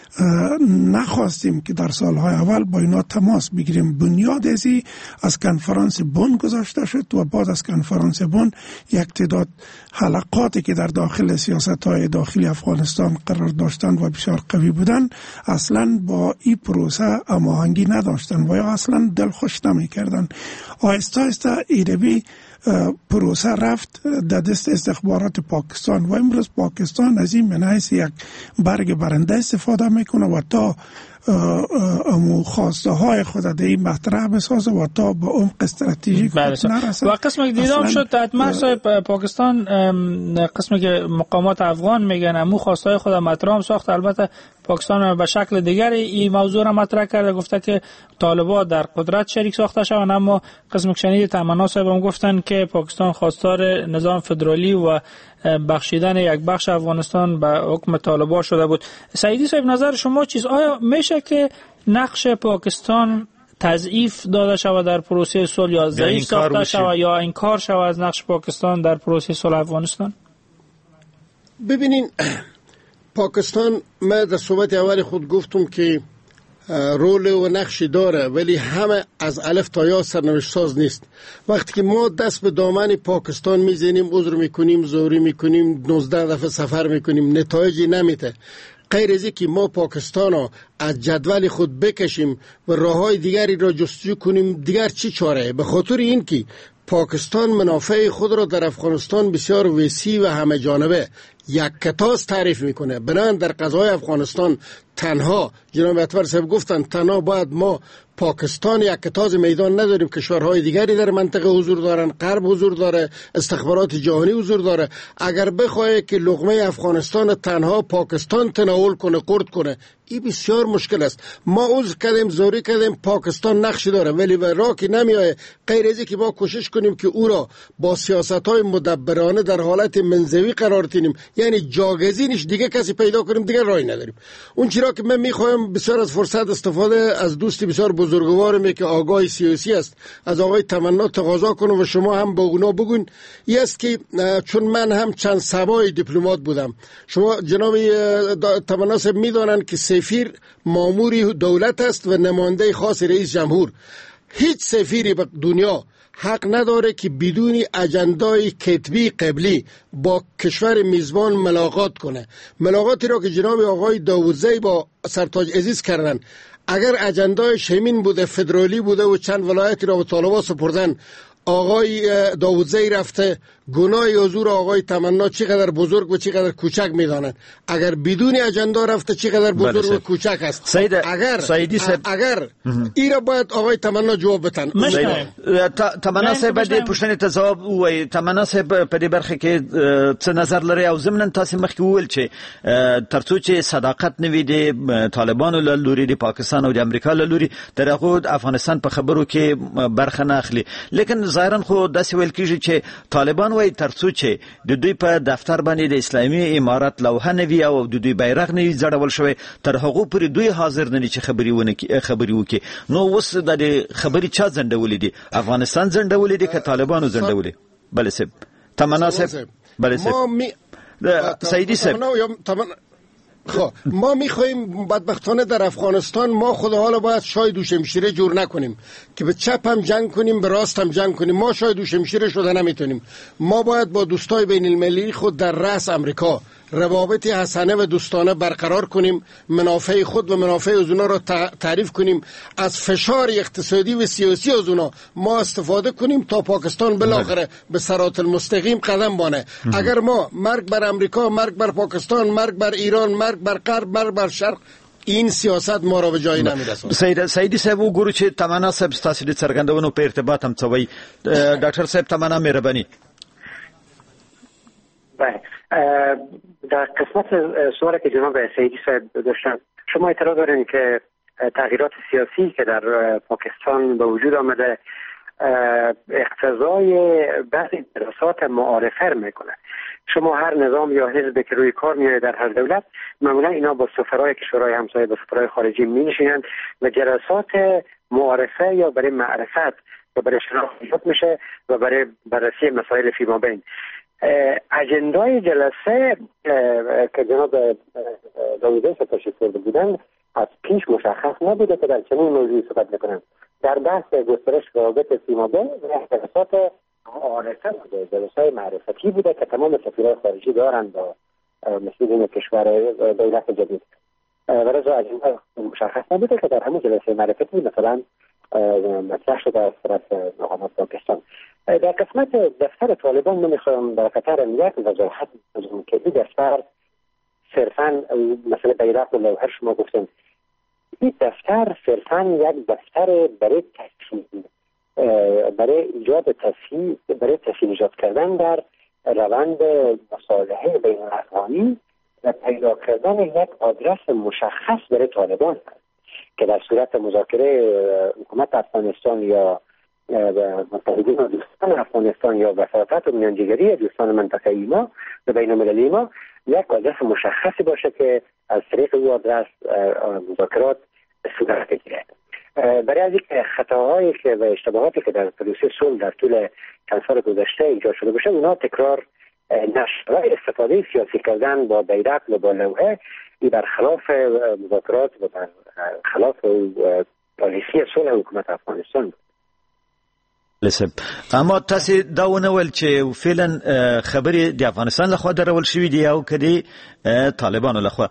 نخواستیم که در سالهای اول با اینا تماس بگیریم. بنیاد ازی از کنفرانس بن گذاشته شد و بعد از کنفرانس بن یک تعداد حلقاتی که در داخل سیاست‌های داخلی افغانستان قرار داشتن و بسیار قوی بودن اصلا با این پروسه هماهنگی نداشتن و یا اصلا دلخوش نمی‌کردن. آهسته آهسته ایربی پروسه رفت در دست استخبارات پاکستان و امروز پاکستان از این منحیث یک برگ برنده استفاده میکنه و تا خواسته های خود در این مطرح بسازه و تا به عمق استراتژیک خود نرسه. و قسمی که دیدم شد در پاکستان، قسمی که مقامات افغان میگن امو خواسته های خود مطرح ساخت. البته پاکستان به شکل دیگری این موضوع را مطرح کرده، گفته که طالبان در قدرت شریک ساخته شوند، اما قسم که شنید تمنا صاحب هم گفتن که پاکستان خواستار نظام فدرالی و بخشیدن یک بخش افغانستان به حکم طالبان شده بود. سعیدی صاحب نظر شما چیز؟ آیا میشه که نقش پاکستان تضعیف داده شود در پروسه صلح یا ضعیف ساخته شود یا انکار شود از نقش پاکستان در پروسه صلح افغانستان؟ ببینین پاکستان، ما در صحبت اول خود گفتم که رول و نقشی داره ولی همه از الف تا یا سرنوشت ساز نیست. وقتی که ما دست به دامن پاکستان میزنیم، عذر میکنیم، زوری میکنیم، 19 دفعه سفر میکنیم، نتایجی نمیده. غیر از که ما پاکستان را از جدول خود بکشیم و راههای دیگری را جستجو کنیم، دیگر چی چاره؟ به خاطر این که پاکستان منافع خود را در افغانستان بسیار وسیع و همه جانبه یک کتاز تعریف میکنه. بنابراین در قضای افغانستان تنها جناب اطور صاحب گفتن تنها باید ما پاکستان یک کتاز میدان نداریم، کشورهای دیگری در منطقه حضور دارن، غرب حضور داره، استخبارات جهانی حضور داره. اگر بخواه که لقمه افغانستان تنها پاکستان تناول کنه، قرد کنه، این بسیار مشکل است. ما عذر کردیم، زوری کردیم، پاکستان نقشی داره ولی به راه که نمیایه غیر از که ما کوشش کنیم که او را با سیاست‌های مدبرانه در حالت منزوی قرار دیم، یعنی جاگزینش دیگه کسی پیدا کنیم، دیگه راهی نداریم. اون چیزا که من میخوایم بسیار از فرصت استفاده از دوستی بسیار بزرگوارم که آگاه سیاسی است، از آقای تمنا تقاضا کنم و شما هم با اونا بگون، این است که چون من هم چند سبای دیپلمات بودم، شما جناب تمنا صاحب میدانن که سفیر ماموری دولت است و نماینده خاص رئیس جمهور. هیچ سفیری به دنیا حق نداره که بدون اجندای کتبی قبلی با کشور میزبان ملاقات کنه. ملاقاتی را که جناب آقای داوودزی با سرتاج عزیز کردن، اگر اجندایش همین بوده، فدرالی بوده و چند ولایتی را به طالبان سپردن، آقای داوودزی رفته گناه حضور آقای تمنا چقدر بزرگ و چقدر کوچک میدانند. اگر بدون اجندا رفته چقدر بزرگ و کوچک است. اگر ایرا باید آقای تمنا جواب بتن. تمنا صاحب د پښتنې ته جواب وایي. تمنا صاحب په دې برخه کې څه نظر لري او ضمن تاسو مخکې وویل چې ترڅو چې صداقت نه وي د طالبانو له لوري د پاکستان او د امریکا له لوري تر هغه افغانستان په خبرو کې برخه نه اخلي، لیکن ظاهرا خو داسې ویل کېږي چې طالبان وایي ترڅو چې د دوی په دفتر باندې د اسلامي امارات لوحه نه وي او د دوی بیرغ نه وي ځړول شوی، تر هغه پورې دوی حاضر نه دي چې خبري وکړي. نو اوس د خبري چا ځنډولې دي؟ افغانستان ځنډولې دي که طالبانو ځنډولې؟ بله صاحب تمنا صاحب. بله صاحب سعیدی صاحب ما میخواییم بدبختانه در افغانستان ما خود حالا باید شای دوشمشیره جور نکنیم که به چپ هم جنگ کنیم به راست هم جنگ کنیم. ما شای دوشمشیره شده نمیتونیم. ما باید با دوستای بین المللی خود در رأس امریکا روابط حسنه و دوستانه برقرار کنیم، منافع خود و منافع از اونا را تعریف کنیم، از فشار اقتصادی و سیاسی از اونا ما استفاده کنیم تا پاکستان بالاخره به صراط المستقیم قدم بانه. اگر ما مرگ بر امریکا، مرگ بر پاکستان، مرگ بر ایران، مرگ بر غرب، مرگ بر شرق، این سیاست ما را به جایی نمیرسونه. سعیدی صاحب وګورو چې تمنا صاحب ستاسو د څرګندونو په ارتباط هم څه وایي. ډاکټر صاحب تمنا مهرباني. بله، در قسمت سوالی که جناب سعیدی صاحب داشتن، شما اطلاع دارین که تغییرات سیاسی که در پاکستان به وجود آمده اقتضای بعضی دراسات معارفه میکنه. شما هر نظام یا حزب که روی کار میاد در هر دولت، معمولا اینا با سفرای کشورهای همسایه، با سفرهای خارجی می‌نشینند و جلسات معارفه یا برای معرفت و برای شناخت میشه و برای بررسی مسائل فیما بین. اجندای جلسه که جناب داوودی تشریف برده بودن از پیش مشخص نبوده که در چنین موضوعی صحبت میکنن. در بحث گسترش روابط فیما بین جلسات معارفه بوده، جلسات معرفتی بوده که تمام سفیرهای خارجی دارند با مسئولین کشور دولت جدید. ولذا اجنده مشخص نبوده که در همون جلسه معرفتی مثلا مطرح شده از طرف مقامات پاکستان. در قسمت دفتر طالبان نمیخوام در قطر یک وضاحت بزنم که این دفتر صرفا مثلا بیرق و لوحه شما گفتن، این دفتر صرفا یک دفتر برای ایجاد تسهیل، برای تسهیل ایجاد کردن در روند مصالحه بین الافغانی و پیدا کردن یک آدرس مشخص برای طالبان که در صورت مذاکره حکومت افغانستان یا متحدین و دوستان افغانستان یا وساطت و میانجیگری دوستان منطقه ما و بین المللی ما یک آدرس مشخصی باشه که از طریق او آدرس مذاکرات صورت بگیره. برای از اینکه خطاهایی که و اشتباهاتی که در پروسه صلح در طول چند سال گذشته ایجاد شده باشه اونا تکرار نشه. استفاده سیاسی کردن با بیرق و با لوحه ای برخلاف مذاکرات و برخلاف پالیسی صلح حکومت افغانستان بود. لسب اما تاسو دا ونول چې فعلا خبرې د افغانستان لخوا درول شوې دي او کدي طالبانو لخوا.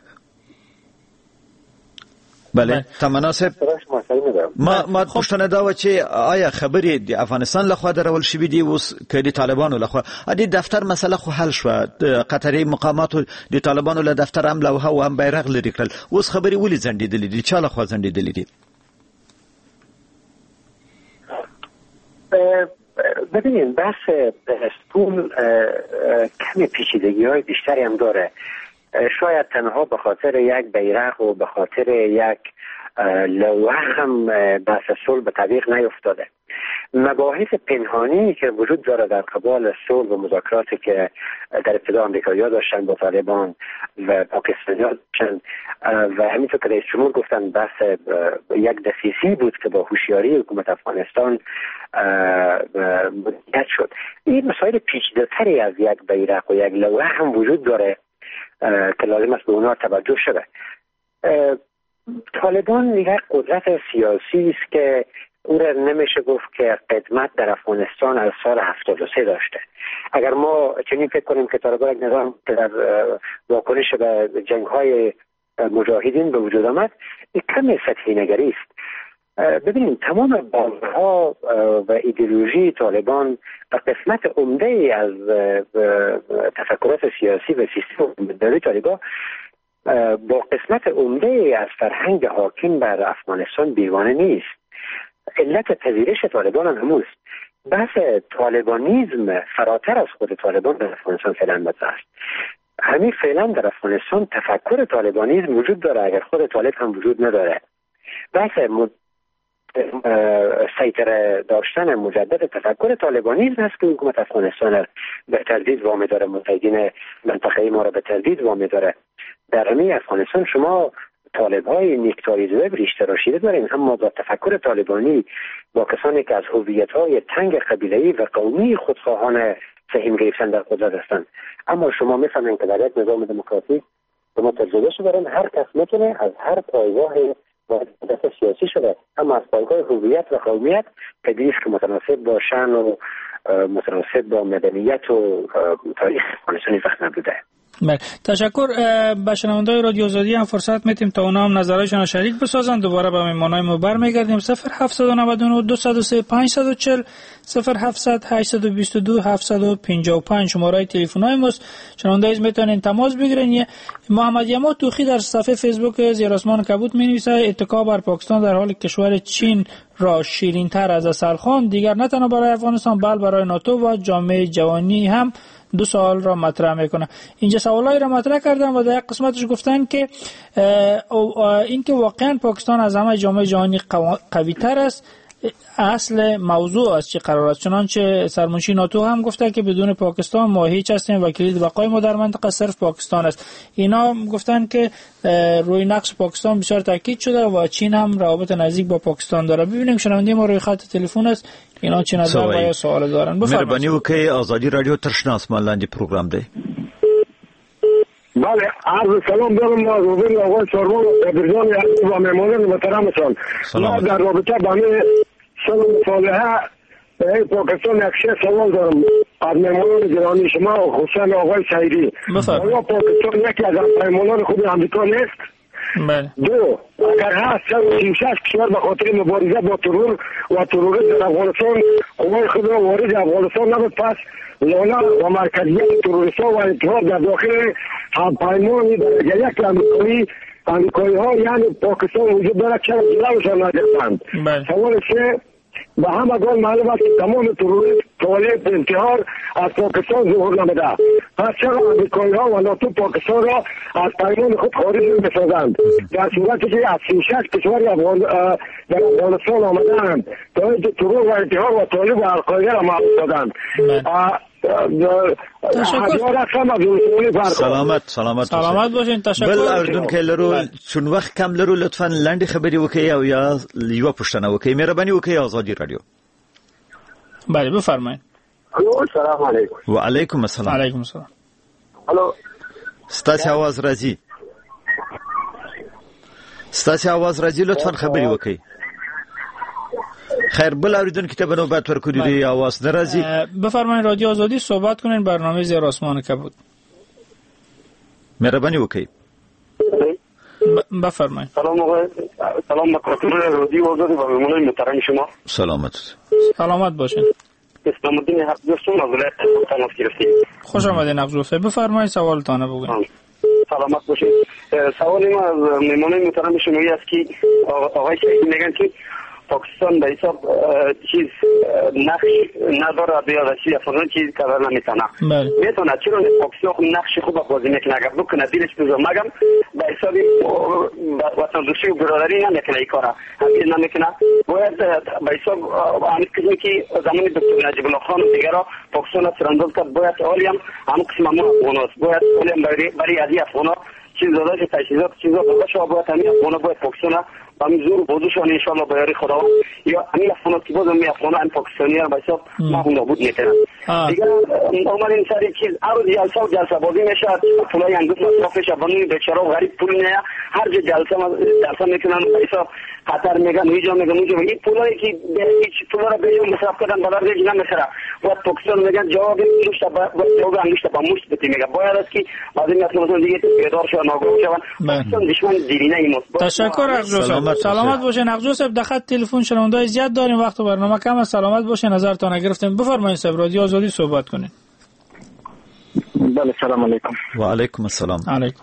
بله تمناسب ما پښتنه دا و چې آیا خبرې د افغانستان لخوا درول شوې دي اوس کدي طالبانو لخوا ادي دفتر مسله خو حل شو. قطري مقامات د طالبانو له دفتر هم لوحه او هم بیرغ لري کړل، اوس خبرې ولې ځنډېدلې دي؟ چا لخوا ځنډېدلې دي؟ ببینید بحث استون کمی پیچیدگی های بیشتری هم داره. شاید تنها به خاطر یک بیرق و به خاطر یک لوحه هم بحث صلح به تطبیق نیفتاده. مباحث پنهانی که وجود داره در قبال صلح و مذاکراتی که در ابتدا آمریکایی‌ها داشتن با طالبان و پاکستانی‌ها داشتن و همینطور که رئیس جمهور گفتن بحث یک دسیسی بود که با هوشیاری حکومت افغانستان مدیریت شد. این مسائل پیچیده‌تری از یک بیرق و یک لوحه هم وجود داره که لازم است به اونها توجه شده. طالبان یک قدرت سیاسی است که او را نمیشه گفت که قدمت در افغانستان از سال 73 داشته. اگر ما چنین فکر کنیم که طالبان یک نظام که در واکنش به جنگ‌های مجاهدین به وجود آمد، این کمی سطحی نگری است. ببینید تمام بازها و ایدئولوژی طالبان و قسمت عمده از تفکرات سیاسی و سیستم داری طالبان با قسمت عمده از فرهنگ حاکم بر افغانستان بیگانه نیست. علت پذیرش طالبان هم هموست. بحث طالبانیزم فراتر از خود طالبان در افغانستان فعلا مطرح است. همین فعلا در افغانستان تفکر طالبانیزم وجود داره اگر خود طالب هم وجود نداره. بحث سیطره داشتن مجدد تفکر طالبانیزم هست که حکومت افغانستان به تردید وامی داره، متحدین منطقه‌ای ما را به تردید وامی داره. در همین افغانستان شما طالب‌های نیکتاریزه ریشه راشیده دارین، اما با تفکر طالبانی با کسانی که از هویت‌های تنگ قبیله‌ای و قومی خودخواهان سهیم گرفتن در قدرت هستند. اما شما می‌فهمین که در یک نظام دموکراتیک شما تجربه دارین، هر کس میتونه از هر پایگاه قدرت سیاسی شده، اما از پایگاه هویت و قومیت طبیعی است که متناسب با شأن و متناسب با مدنیت و تاریخ افغانستان وقت نبوده. بله، تشکر. به شنونده‌های رادیو آزادی هم فرصت میتیم تا اونا هم نظرشون رو شریک بسازن. دوباره به مهمانای ما برمیگردیم. 0799 203 540 0700 822 755 شماره تلفن‌های ماست. شنونده‌ها میتونین تماس بگیرین. محمد یما توخی در صفحه فیسبوک زیر آسمان کبوت می‌نویسه اتکا بر پاکستان در حال کشور چین را شیرین‌تر از عسل خوان، دیگر نه تنها برای افغانستان بلکه برای ناتو و جامعه جهانی هم دو سوال را مطرح میکنه. اینجا سوالایی را مطرح کردن و در قسمتش گفتن که اینکه واقعا پاکستان از همه جامعه جهانی قوی تر است اصل موضوع از چه قرار است. چنانچه سرمنشی ناتو هم گفته که بدون پاکستان ما هیچ هستیم و کلید بقای ما در منطقه صرف پاکستان است. اینا گفتن که روی نقش پاکستان بسیار تاکید شده و چین هم روابط نزدیک با پاکستان داره. ببینیم شنونده ما روی خط تلفن است، اینا چه نظر و یا سوال دارن. مهربانی وکړئ. آزادی رادیو ترشناس مالاندی پروگرام دی. بله، عرض سلام دارم از حضور آقای چارمان قدرجان یعقوب و مهمانان محترمشان. ما در رابطه با همین صالحه پاکستان یک سوال دارم از مهمانان گرامی شما و خصوصا آقای سعیدی. آیا پاکستان یکی از مهمانان خوب امریکا نیست؟ دو، اگر هست 136 کشور به خاطر مبارزه با ترور و تروریسم در افغانستان قوای خود را وارد افغانستان نبود، پس لانه و مرکزیت تروریستان و اتحاد در داخل همپیمانی درجه یک امریکایی ها یعنی پاکستان وجود دارد، چرا جلوشان نگرفتند؟ سوال سه، به همگان معلوم است که تمام تروریست طالب انتحار از پاکستان ظهور نموده، پس چرا امریکایی ها و ناتو پاکستان را از پیمان خود خارج می‌سازند در صورتی که از 36 کشور در افغانستان آمدند تا اینکه ترور و انتحار و طالب و القاعده را معروف دادند؟ سلامت باشین. تشکر. بل اردن کې لرو چون وخت کم لرو لطفا لاندې خبرې وکړئ او یا یو پوښتنه وکړئ. مهرباني وکړئ. آزادی رادیو. بله بفرمایید. السلام علیکم. و علیکم السلام. علیکم السلام. الو. ستاسو आवाज راځي. ستاسو आवाज راځي، لطفا خبرې وکړئ. خیر، بل اوریدون که به نوبت ورکوی روی آواز نرازی. بفرمایید رادیو آزادی صحبت کنین، برنامه زیر آسمان کبود. مهربانی وکړئ. بفرمایید. سلام مکاتب رادیو آزادی و مهمانان محترم شما. سلامت باشین. اسلام الدین حقدوستون از ولایت تماس گرفتیم. خوش آمدین حقدوسته. بفرمایید سوالتان بگویید. سلامت باشین. سوال ما از مهمانان محترم شما است که آقای شهید میگن که پاکستان به حساب چیز نقش نداره بیاد چیز افغانستان چیز کار نمیتونه. میتونه، چرا پاکستان خود نقش خوب بازی میکنه؟ اگر بکنه دلش بزرگ مگم به حساب وطن دوستی و برادری نمیکنه این کارا. همین نمیکنه. باید به حساب همین قسمی که زمانی دکتر نجیب الله خان و دیگرها پاکستان سرانداز کرد، باید عالیم هم قسم ما افغاناست، باید عالیم برای ادی افغانا چیز داداش تجهیزات چیزا داداش باید همین افغانا باید پاکستان همین زور بودشون ان شاء الله بیاری خدا یا همین افغانات که بازم می افغان هم پاکستانی ها به حساب ما هم نابود میکنن. دیگه عمر این سری چیز هر جلسه بازی میشه، پولای انگوش مصرفش بانوی بیچاره و غریب پول نه، هر جا جلسه میکنن به حساب خطر میگن اینجا میگن اونجا میگن این پولایی که هیچ پولا را بیشتر مصرف کردن بدر دیگه نمیخره و پاکستان میگن جواب انگوش با مشت بده میگه باید است که بعضی مثلا دیگه بیدار شون ناگاه شون پاکستان دشمن دیرینه ایموس. تشکر حقدوست. سلامت باشین. حقدوست در خط تلفن شنوندای زیاد داریم، وقت برنامه کم است. سلامت باشین، نظرتون نگرفتیم. بفرمایید صاحب رادیو آزادی صحبت کنین. بله سلام علیکم. و علیکم السلام. علیکم.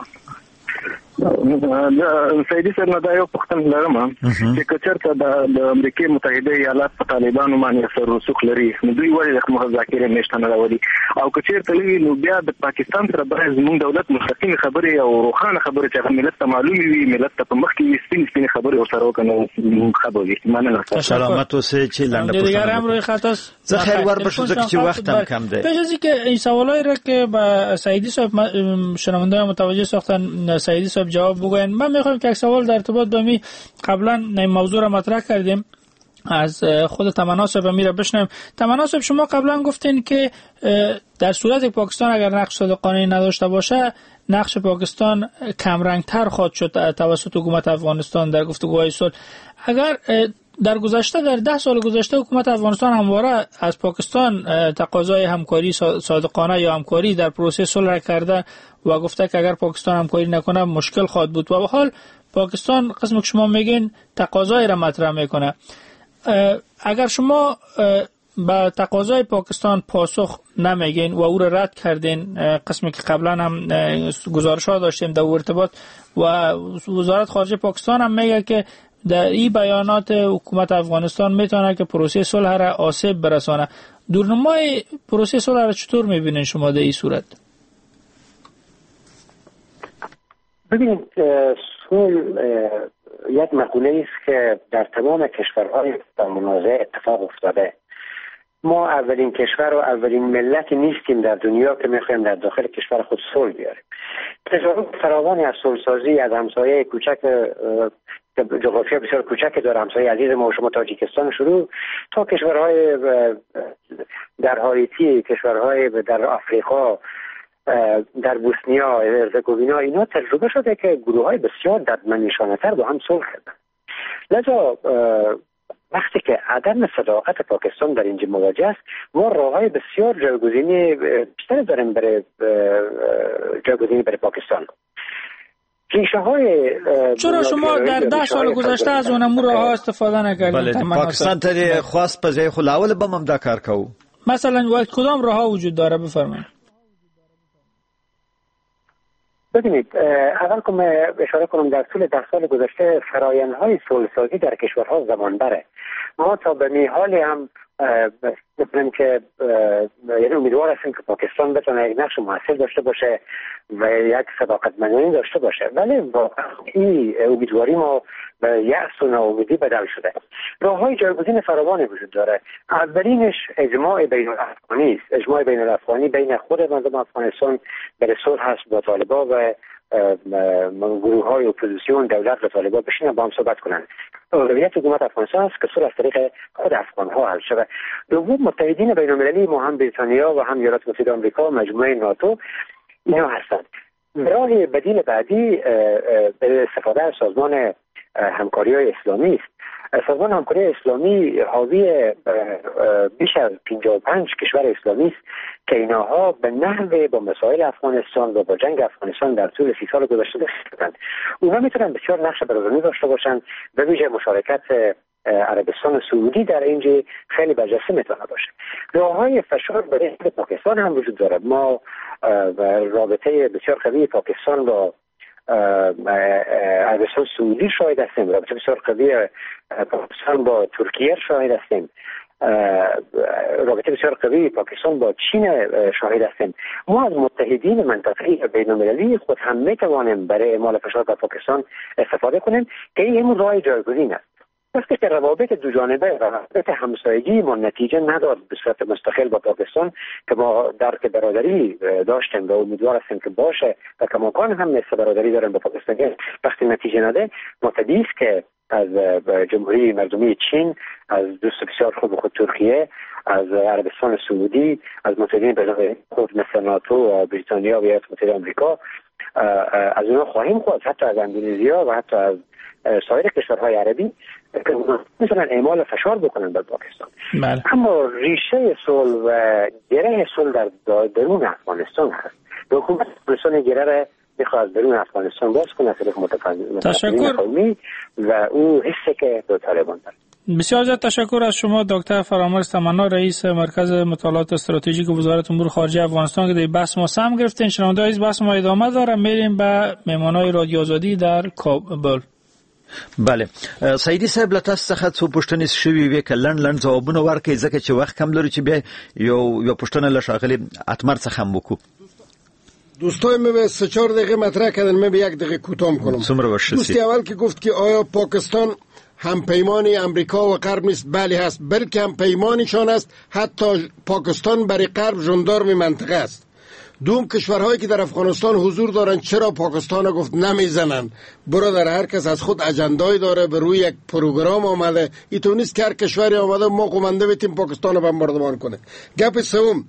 سیدی سر دا یو پوښتنه لرم چې کچرته د امریکای متحده ایالات په طالبانو باندې اثر رسوخ لري، نو دوی ولې د مذاکرې نشته نه راوړي او کچرته لوي نو بیا د پاکستان سره باید زموږ دولت مستقیم خبرې او روښانه خبرې چې ملت ته معلومي وي، ملت ته په مخ کې سپین خبرې او سره وکړو خبرې مننه. سلامت اوسئ. چې لاندې پوښتنه دیگر هم روی خط است. زه خیر ور بشم ځکه چې وخت هم کم دی. پیش از اینکه این سوالایی را که با سعیدی صاحب شنونده‌ها متوجه ساختن سعیدی صاحب جواب بگوین، من میخوام که یک سوال در ارتباط با می قبلا این موضوع را مطرح کردیم از خود تمنا صاحب میره بشنویم. تمنا صاحب شما قبلا گفتین که در صورت پاکستان اگر نقش صادقانه نداشته باشه نقش پاکستان کمرنگتر خواهد شد توسط حکومت افغانستان در گفتگوهای صلح. اگر در گذشته در 10 سال گذشته حکومت افغانستان همواره از پاکستان تقاضای همکاری صادقانه یا همکاری در پروسه صلح کرده و گفته که اگر پاکستان همکاری نکنه مشکل خواهد بود و به حال پاکستان قسم که شما میگین تقاضای را مطرح میکنه. اگر شما با تقاضای پاکستان پاسخ نمیگین و او را رد کردین، قسمی که قبلا هم گزارش ها داشتیم در ارتباط و وزارت خارجه پاکستان هم میگه که در این بیانات حکومت افغانستان میتونه که پروسه صلح را آسیب برسانه. دورنمای پروسه صلح را چطور میبینین شما در این صورت؟ ببینید، صلح یک مقوله است که در تمام کشورهای در منازعه اتفاق افتاده. ما اولین کشور و اولین ملت نیستیم در دنیا که میخوایم در داخل کشور خود صلح بیاریم. تجارب فراوانی از صلح‌سازی از همسایه کوچک، جغرافیا بسیار کوچک داره، همسایه عزیز ما و شما تاجیکستان شروع تا کشورهای در هایتی، کشورهای در آفریقا، در بوسنیا، هرزگوینا، اینا تجربه شده که گروه‌های بسیار دردمندشانه‌تر با هم صلح کردن. لذا وقتی که عدم صداقت پاکستان در اینجا مواجه است، ما راه‌های بسیار جایگزینی بیشتر داریم برای جایگزینی برای پاکستان. چرا شما در 10 سال گذشته از اونمون راه استفاده نکردید؟ بله، پاکستان تری خواست پزای خلاول با هم دا کار کو. مثلا وقت کدام راه وجود داره بفرمایید؟ ببینید، اول که اشاره کنم در طول 10 سال گذشته فرآیندهای صلح‌سازی در کشورها زمان بره. ما تا به میحالی هم ببینیم که یعنی امیدوار هستیم که پاکستان بتونه یک نقش موثر داشته باشه و یک صداقتمندی داشته باشه، ولی واقعا این امیدواری ما به یأس و ناامیدی بدل شده. راه‌های جایگزین فراوانی وجود داره. اولینش اجماع بین‌الافغانی است. اجماع بین‌الافغانی بین خود مردم افغانستان برای صلح هست با طالبان و گروه‌های اپوزیسیون، دولت و طالبان بشینن با هم صحبت کنن. اولویت حکومت افغانستان است که صلح از طریق خود افغان‌ها حل شود. دوم، متحدین بین‌المللی ما هم بریتانیا و هم ایالات متحده آمریکا، مجموعه ناتو، اینا هستند. راه بدیل بعدی استفاده از سازمان همکاری‌های اسلامی است. سازمان همکاری اسلامی حاوی بیش از 55 کشور اسلامی است که اینها به نحوه با مسائل افغانستان و با جنگ افغانستان در طول 30 سال گذشته داشتند. اونها میتونن بسیار نقش برجسته داشته باشن، به ویژه مشارکت عربستان سعودی در اینجا خیلی برجسته میتونه باشه. راههای فشار برای پاکستان هم وجود داره. ما رابطه بسیار قوی پاکستان با عربستان سعودی شاهد هستیم، رابطه بسیار قوی پاکستان با ترکیه شاهد هستیم، رابطه بسیار قوی پاکستان با چین شاهد هستیم. ما از متحدین منطقه‌ای بین‌المللی خود هم میتوانیم برای اعمال فشار بر پاکستان استفاده کنیم که این راه جایگزین است. وقتی که روابط دو جانبه، روابط همسایگی ما نتیجه نداد به صورت مستقل با پاکستان که ما درک برادری داشتیم و امیدوار هستیم که باشه و کماکان هم مثل برادری دارن با پاکستان، وقتی نتیجه نده ما طبیعی است که از جمهوری مردمی چین، از دوست بسیار خوب خود ترکیه، از عربستان سعودی، از متحدین بین‌المللی خود مثل ناتو و بریتانیا و ایالات متحده آمریکا، از اونها خواهیم خواست، حتی از اندونزیا و حتی از سایر کشورهای عربی که میتونن اعمال فشار بکنن بر پاکستان. بله. اما ریشه صلح و گره صلح در درون افغانستان هست. حکومت افغانستان گره را میخواد درون افغانستان باز کنه از تشکر قومی و اون حسی که دو طالبان داره. بسیار زیاد تشکر از شما دکتر فرامرز تمنا، رئیس مرکز مطالعات استراتژیک وزارت امور خارجه افغانستان که در بحث ما سهم گرفتین. شنونده های بحث ما ادامه داره. میریم به مهمانای رادیو آزادی در کابل. بله سعیدی صاحب، لته څخه څو پوښتنې شوې وې که لنډ ځوابونه ورکړئ ځکه چې وخت کم لري چې بیا یو پوښتنه له ښاغلي اتمر څخه هم وکړو. دوستای من به 3-4 دقیقه مطرح کردن، من به 1 دقیقه کوتاه کنم. دوستی اول که گفت که آیا پاکستان هم پیمانی امریکا و غرب نیست، بله هست، بلکه هم پیمانشان است. حتی پاکستان برای غرب ژاندارم منطقه است. دوم، کشورهایی که در افغانستان حضور دارن چرا پاکستان گفت نمیزنن؟ برادر، هر کس از خود اجندایی داره، به روی یک پروگرام آمده. اینطور نیست که هر کشوری آمده ما قمنده بیتیم پاکستان رو بمباردمان کنه. گپ سوم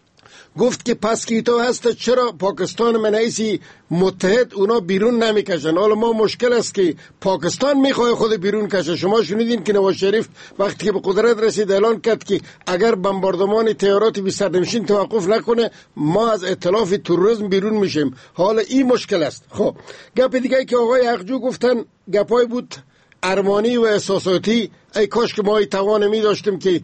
گفت که پس که ایتو هست چرا پاکستان منعیسی متحد اونا بیرون نمیکشن؟ حالا ما مشکل است که پاکستان میخواه خود بیرون کشه. شما شنیدین که نواز شریف وقتی که به قدرت رسید اعلان کرد که اگر بمباردمان طیارات بی سرنشین توقف نکنه ما از ائتلاف تروریسم بیرون میشیم. حالا این مشکل است. خب گپ دیگه که آقای حقجو گفتن گپای بود ارمانی و احساساتی. ای کاش که ما توان می داشتیم که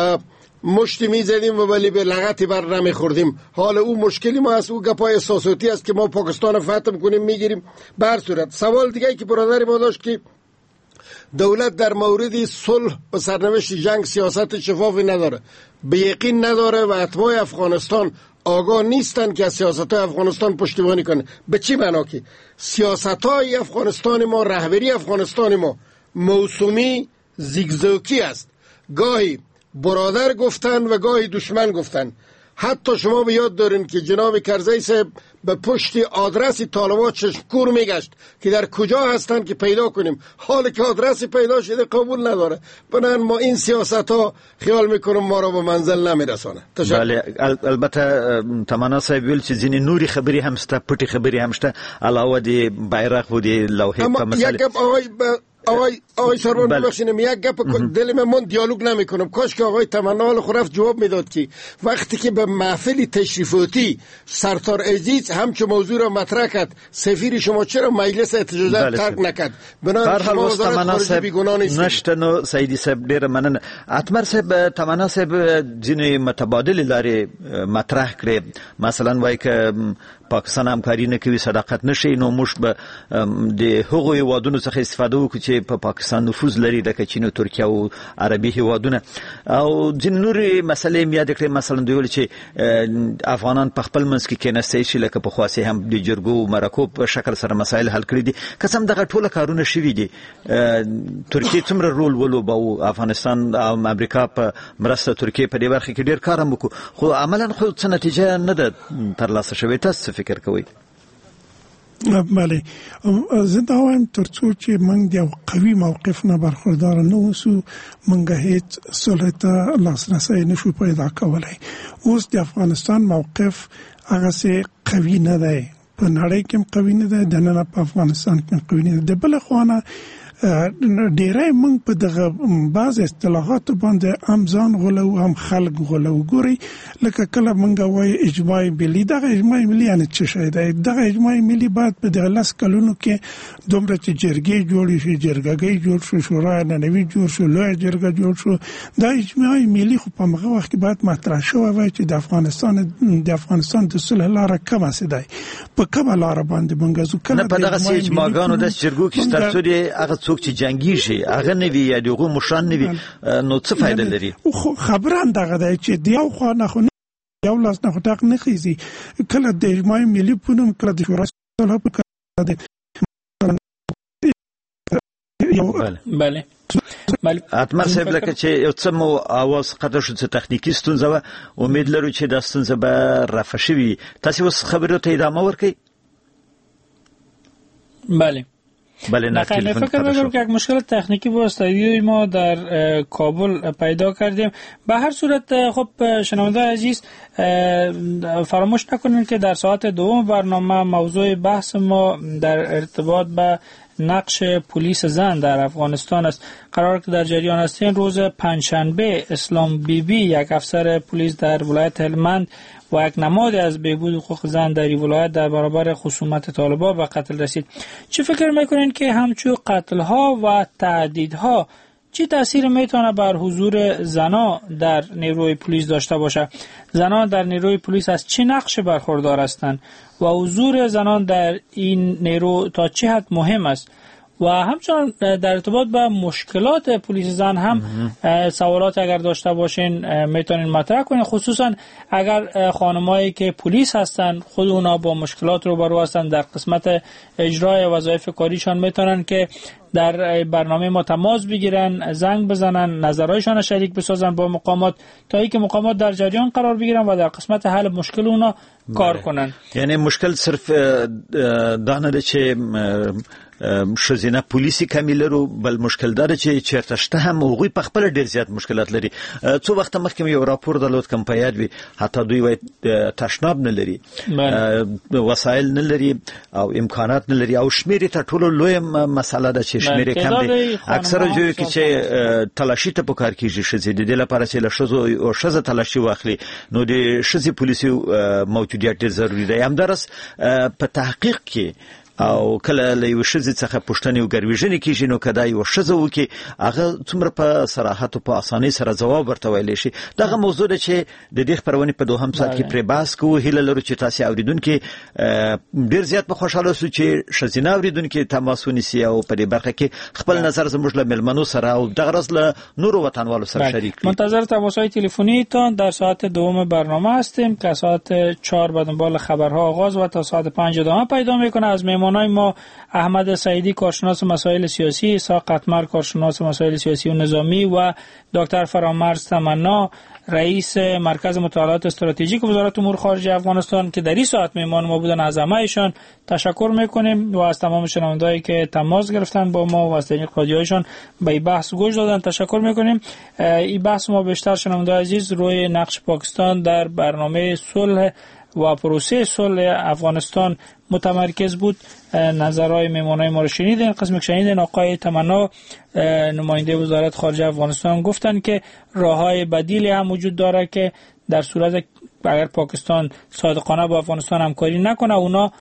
مشتی می زدیم و ولی به لغتی بر نمی خوردیم. حالا اون مشکلی ما هست، اون گپای احساساتی است که ما پاکستان فتح کنیم میگیریم. به هر صورت سوال دیگه که برادر ما داشت که دولت در مورد صلح و سرنوشت جنگ سیاست شفافی نداره، به یقین نداره و اتباع افغانستان آگاه نیستن که از سیاست های افغانستان پشتیبانی کنه. به چی معنا؟ که سیاست های افغانستان ما، رهبری افغانستان ما موسومی زیگزاگی است، گاهی برادر گفتن و گاهی دشمن گفتن. حتی شما به یاد دارین که جناب کرزی صاحب به پشت آدرس طالبان چشمکور میگشت که در کجا هستن که پیدا کنیم، حالی که آدرس پیدا شده قبول نداره. بنابراین ما این سیاست ها خیال میکنم ما را به منزل نمیرسانه. بله، البته تمنا صاحب ویل چې ځینې نوري خبري هم شته، پټي خبري هم شته علاوه د بیرغ و د لوحې په مسله. آقای سروان ببخشینم یک گپ دل من دیالوگ نمی کنم. کاش که آقای تمنا خرف جواب میداد که وقتی که به محفل تشریفاتی سرتار عزیز همچه موضوع را مطرح کرد، سفیر شما چرا مجلس احتجاجات ترک نکرد؟ بنابراین شما وزارت خارجه بیگناه نیستید. نشته نو سیدی صاحب ډیر مننه. اتمر صاحب، تمنا صاحب ځینې متبادل لارې مطرح کړې، مثلا وایي که پاکستان همکاري نه کوي، صداقت نشي، نو موږ به د هغو هیوادونو څخه استفاده وکړو چې په پاکستان نفوذ لري، لکه چین او ترکیه او عربي هیوادونه. او ځینې نورې مسلې مې یاد کړې، مثلا دوی ویل چې افغانان په خپل منځ کې کېناستی شي، لکه پخواسې هم د جرګو او مرکو په شکل سره مسایل حل کړي دي. که څه هم دغه ټوله کارونه شوي دي، ترکیه څومره رول ولوباوه، افغانستان او امریکا په مرسته ترکیه په دې برخه کې ډېر کار هم وکړو، خو عملا خو څه نتیجه نه ده ترلاسه شوې. تاسو فکر کوئ؟ بله، زه دا وایم ترڅو چې موږ د یو قوي موقف نه برخوردار نه اوسو، موږ هیڅ صلح ته لاسرسی نشو پیدا کولی. اوس د افغانستان موقف هغسې قوي نه دی، په نړۍ کې هم قوي نه دی، دننه په افغانستان کې هم قوي نه دی. د بله خوا ډیری موږ په دغه بعض اصطلاحاتو باندې هم ځان غولو هم خلک غولو. ګورئ، لکه کله موږ وایو اجماع ملي، دغه اجماع ملي یعنې څه شی دی؟ دغه اجماع ملي باید په دغه 10 کلونو کې دومره چې جرګې جوړې شي، جرګګۍ جوړ شو، شورای ننوي جوړ شو، لویه جرګه جوړ شو. دا اجماع ملي خو په هغه وخت کې باید مطرح شوی وای چې د افغانستان د صلح لاره کومه څه دی، په کومه لاره باندې موږ ځو. کله په دغه اجماعګانو د جرګو کې ترڅو دې هغه څوک چې جنگي شي هغه نه وي یا دغه مشران نه وي، نو څه فائدہ لري؟ خبره دغه دی چې دیو خو نه خو یو لاس نه خټاق نه خيزي. کله د اجماع ملي پونم، کله د شورا صلح په کړه دي. بله اتمر صاحب، لکه چې یو څه مو اواز قطع شو، څه تخنیکی ستونزه وه، امید لرو چې دا ستونزه به رفع شي. تاسو اوس خبرو ته ادامه ورکړئ. بله بله، فکر می‌کنم که یک مشکل تکنیکی با استودیوی ما در کابل پیدا کردیم. به هر صورت خب شنوندگان عزیز فراموش نکنید که در ساعت دوم برنامه موضوع بحث ما در ارتباط به نقش پلیس زن در افغانستان است. قرار که در جریان هستین روز پنجشنبه اسلام بیبی، یک افسر پلیس در ولایت هلمند و یک نماد از بهبود حقوق زن در این ولایت در برابر خصومت طالبان به قتل رسید. چه فکر میکنین که همچون قتل ها و تعدیدها چه تأثیر میتونه بر حضور زنا در نیروی پلیس داشته باشه؟ زنان در نیروی پلیس از چه نقش برخوردار هستند و حضور زنان در این نیرو تا چه حد مهم است؟ و همچنان در ارتباط با مشکلات پلیس زن هم سوالات اگر داشته باشین میتونین مطرح کنین، خصوصا اگر خانمایی که پلیس هستن خود اونا با مشکلات روبرو هستن در قسمت اجرای وظایف کاریشان، میتونن که در برنامه ما تماس بگیرن، زنگ بزنن، نظرهایشان شریک بسازن با مقامات تا اینکه مقامات در جریان قرار بگیرن و در قسمت حل مشکل اونا کار کنن. یعنی مشکل صرف دانه چې شزینه پولیسي کمی لرو، بل مشکل داره چې چیرته شته هم هغوی په خپل ډیر زیات مشکلات لري. څو وخت مخکې یو راپور درلود کوم په یاد وي، حتی دوی وایي تشناب نه لري، وسایل نه لري او امکانات نه لري، او شمیر ته ټولو لوی مسله ده چې شمیر کم دي. اکثره ځای کې چې تلاشي ته پکار کیږي شزې د دې لپاره چې له شزو او شزه تلاشي واخلي، نو د شزې پولیسي موجودیت ډیر ضروری دی. همدارس په تحقیق کې او کله له یو شذ څخه پښتني او ګرویژنې کیږي نو کدا یو شذ وکي هغه څومره په صراحت او په اسانۍ سره جواب ورته ویلی شي. دغه موضوع ده چې د دې خبرونه په دوهم ساعت کې پرې بحث کوو. هیله لرو چې تاسو اوریدونکو ډیر زیات په خوشاله سو چې شزینه اوریدونکو تماس ونیسي او په دې برخه کې خپل نظر زموږ له ملمنو سره او دغه راز له نورو وطنوالو سره شریک کړئ. منتظر تماس‌های تلفنیتان در ساعت دوم برنامه هستیم که ساعت 4 به دنبال خبرها آغاز و تا ساعت 5 ادامه پیدا میکنه. از مهمانای ما احمد سعیدی کارشناس مسائل سیاسی، اسحاق قطمر کارشناس مسائل سیاسی و نظامی و دکتر فرامرز تمنا رئیس مرکز مطالعات استراتژیک وزارت امور خارجه افغانستان که در این ساعت مهمان ما بودن از همه‌شان تشکر میکنیم و از تمام شنوندهایی که تماس گرفتن با ما و از طریق رادیوهایشان به این بحث گوش دادن تشکر میکنیم. این بحث ما بیشتر شنونده عزیز روی نقش پاکستان در برنامه صلح و پروسه صلح افغانستان متمرکز بود. نظرهای مهمانای ما رو شنیدین. قسم شنیدین آقای تمنا نماینده وزارت خارجه افغانستان گفتن که راههای بدیلی هم وجود داره که در صورت اگر پاکستان صادقانه با افغانستان همکاری نکنه اونا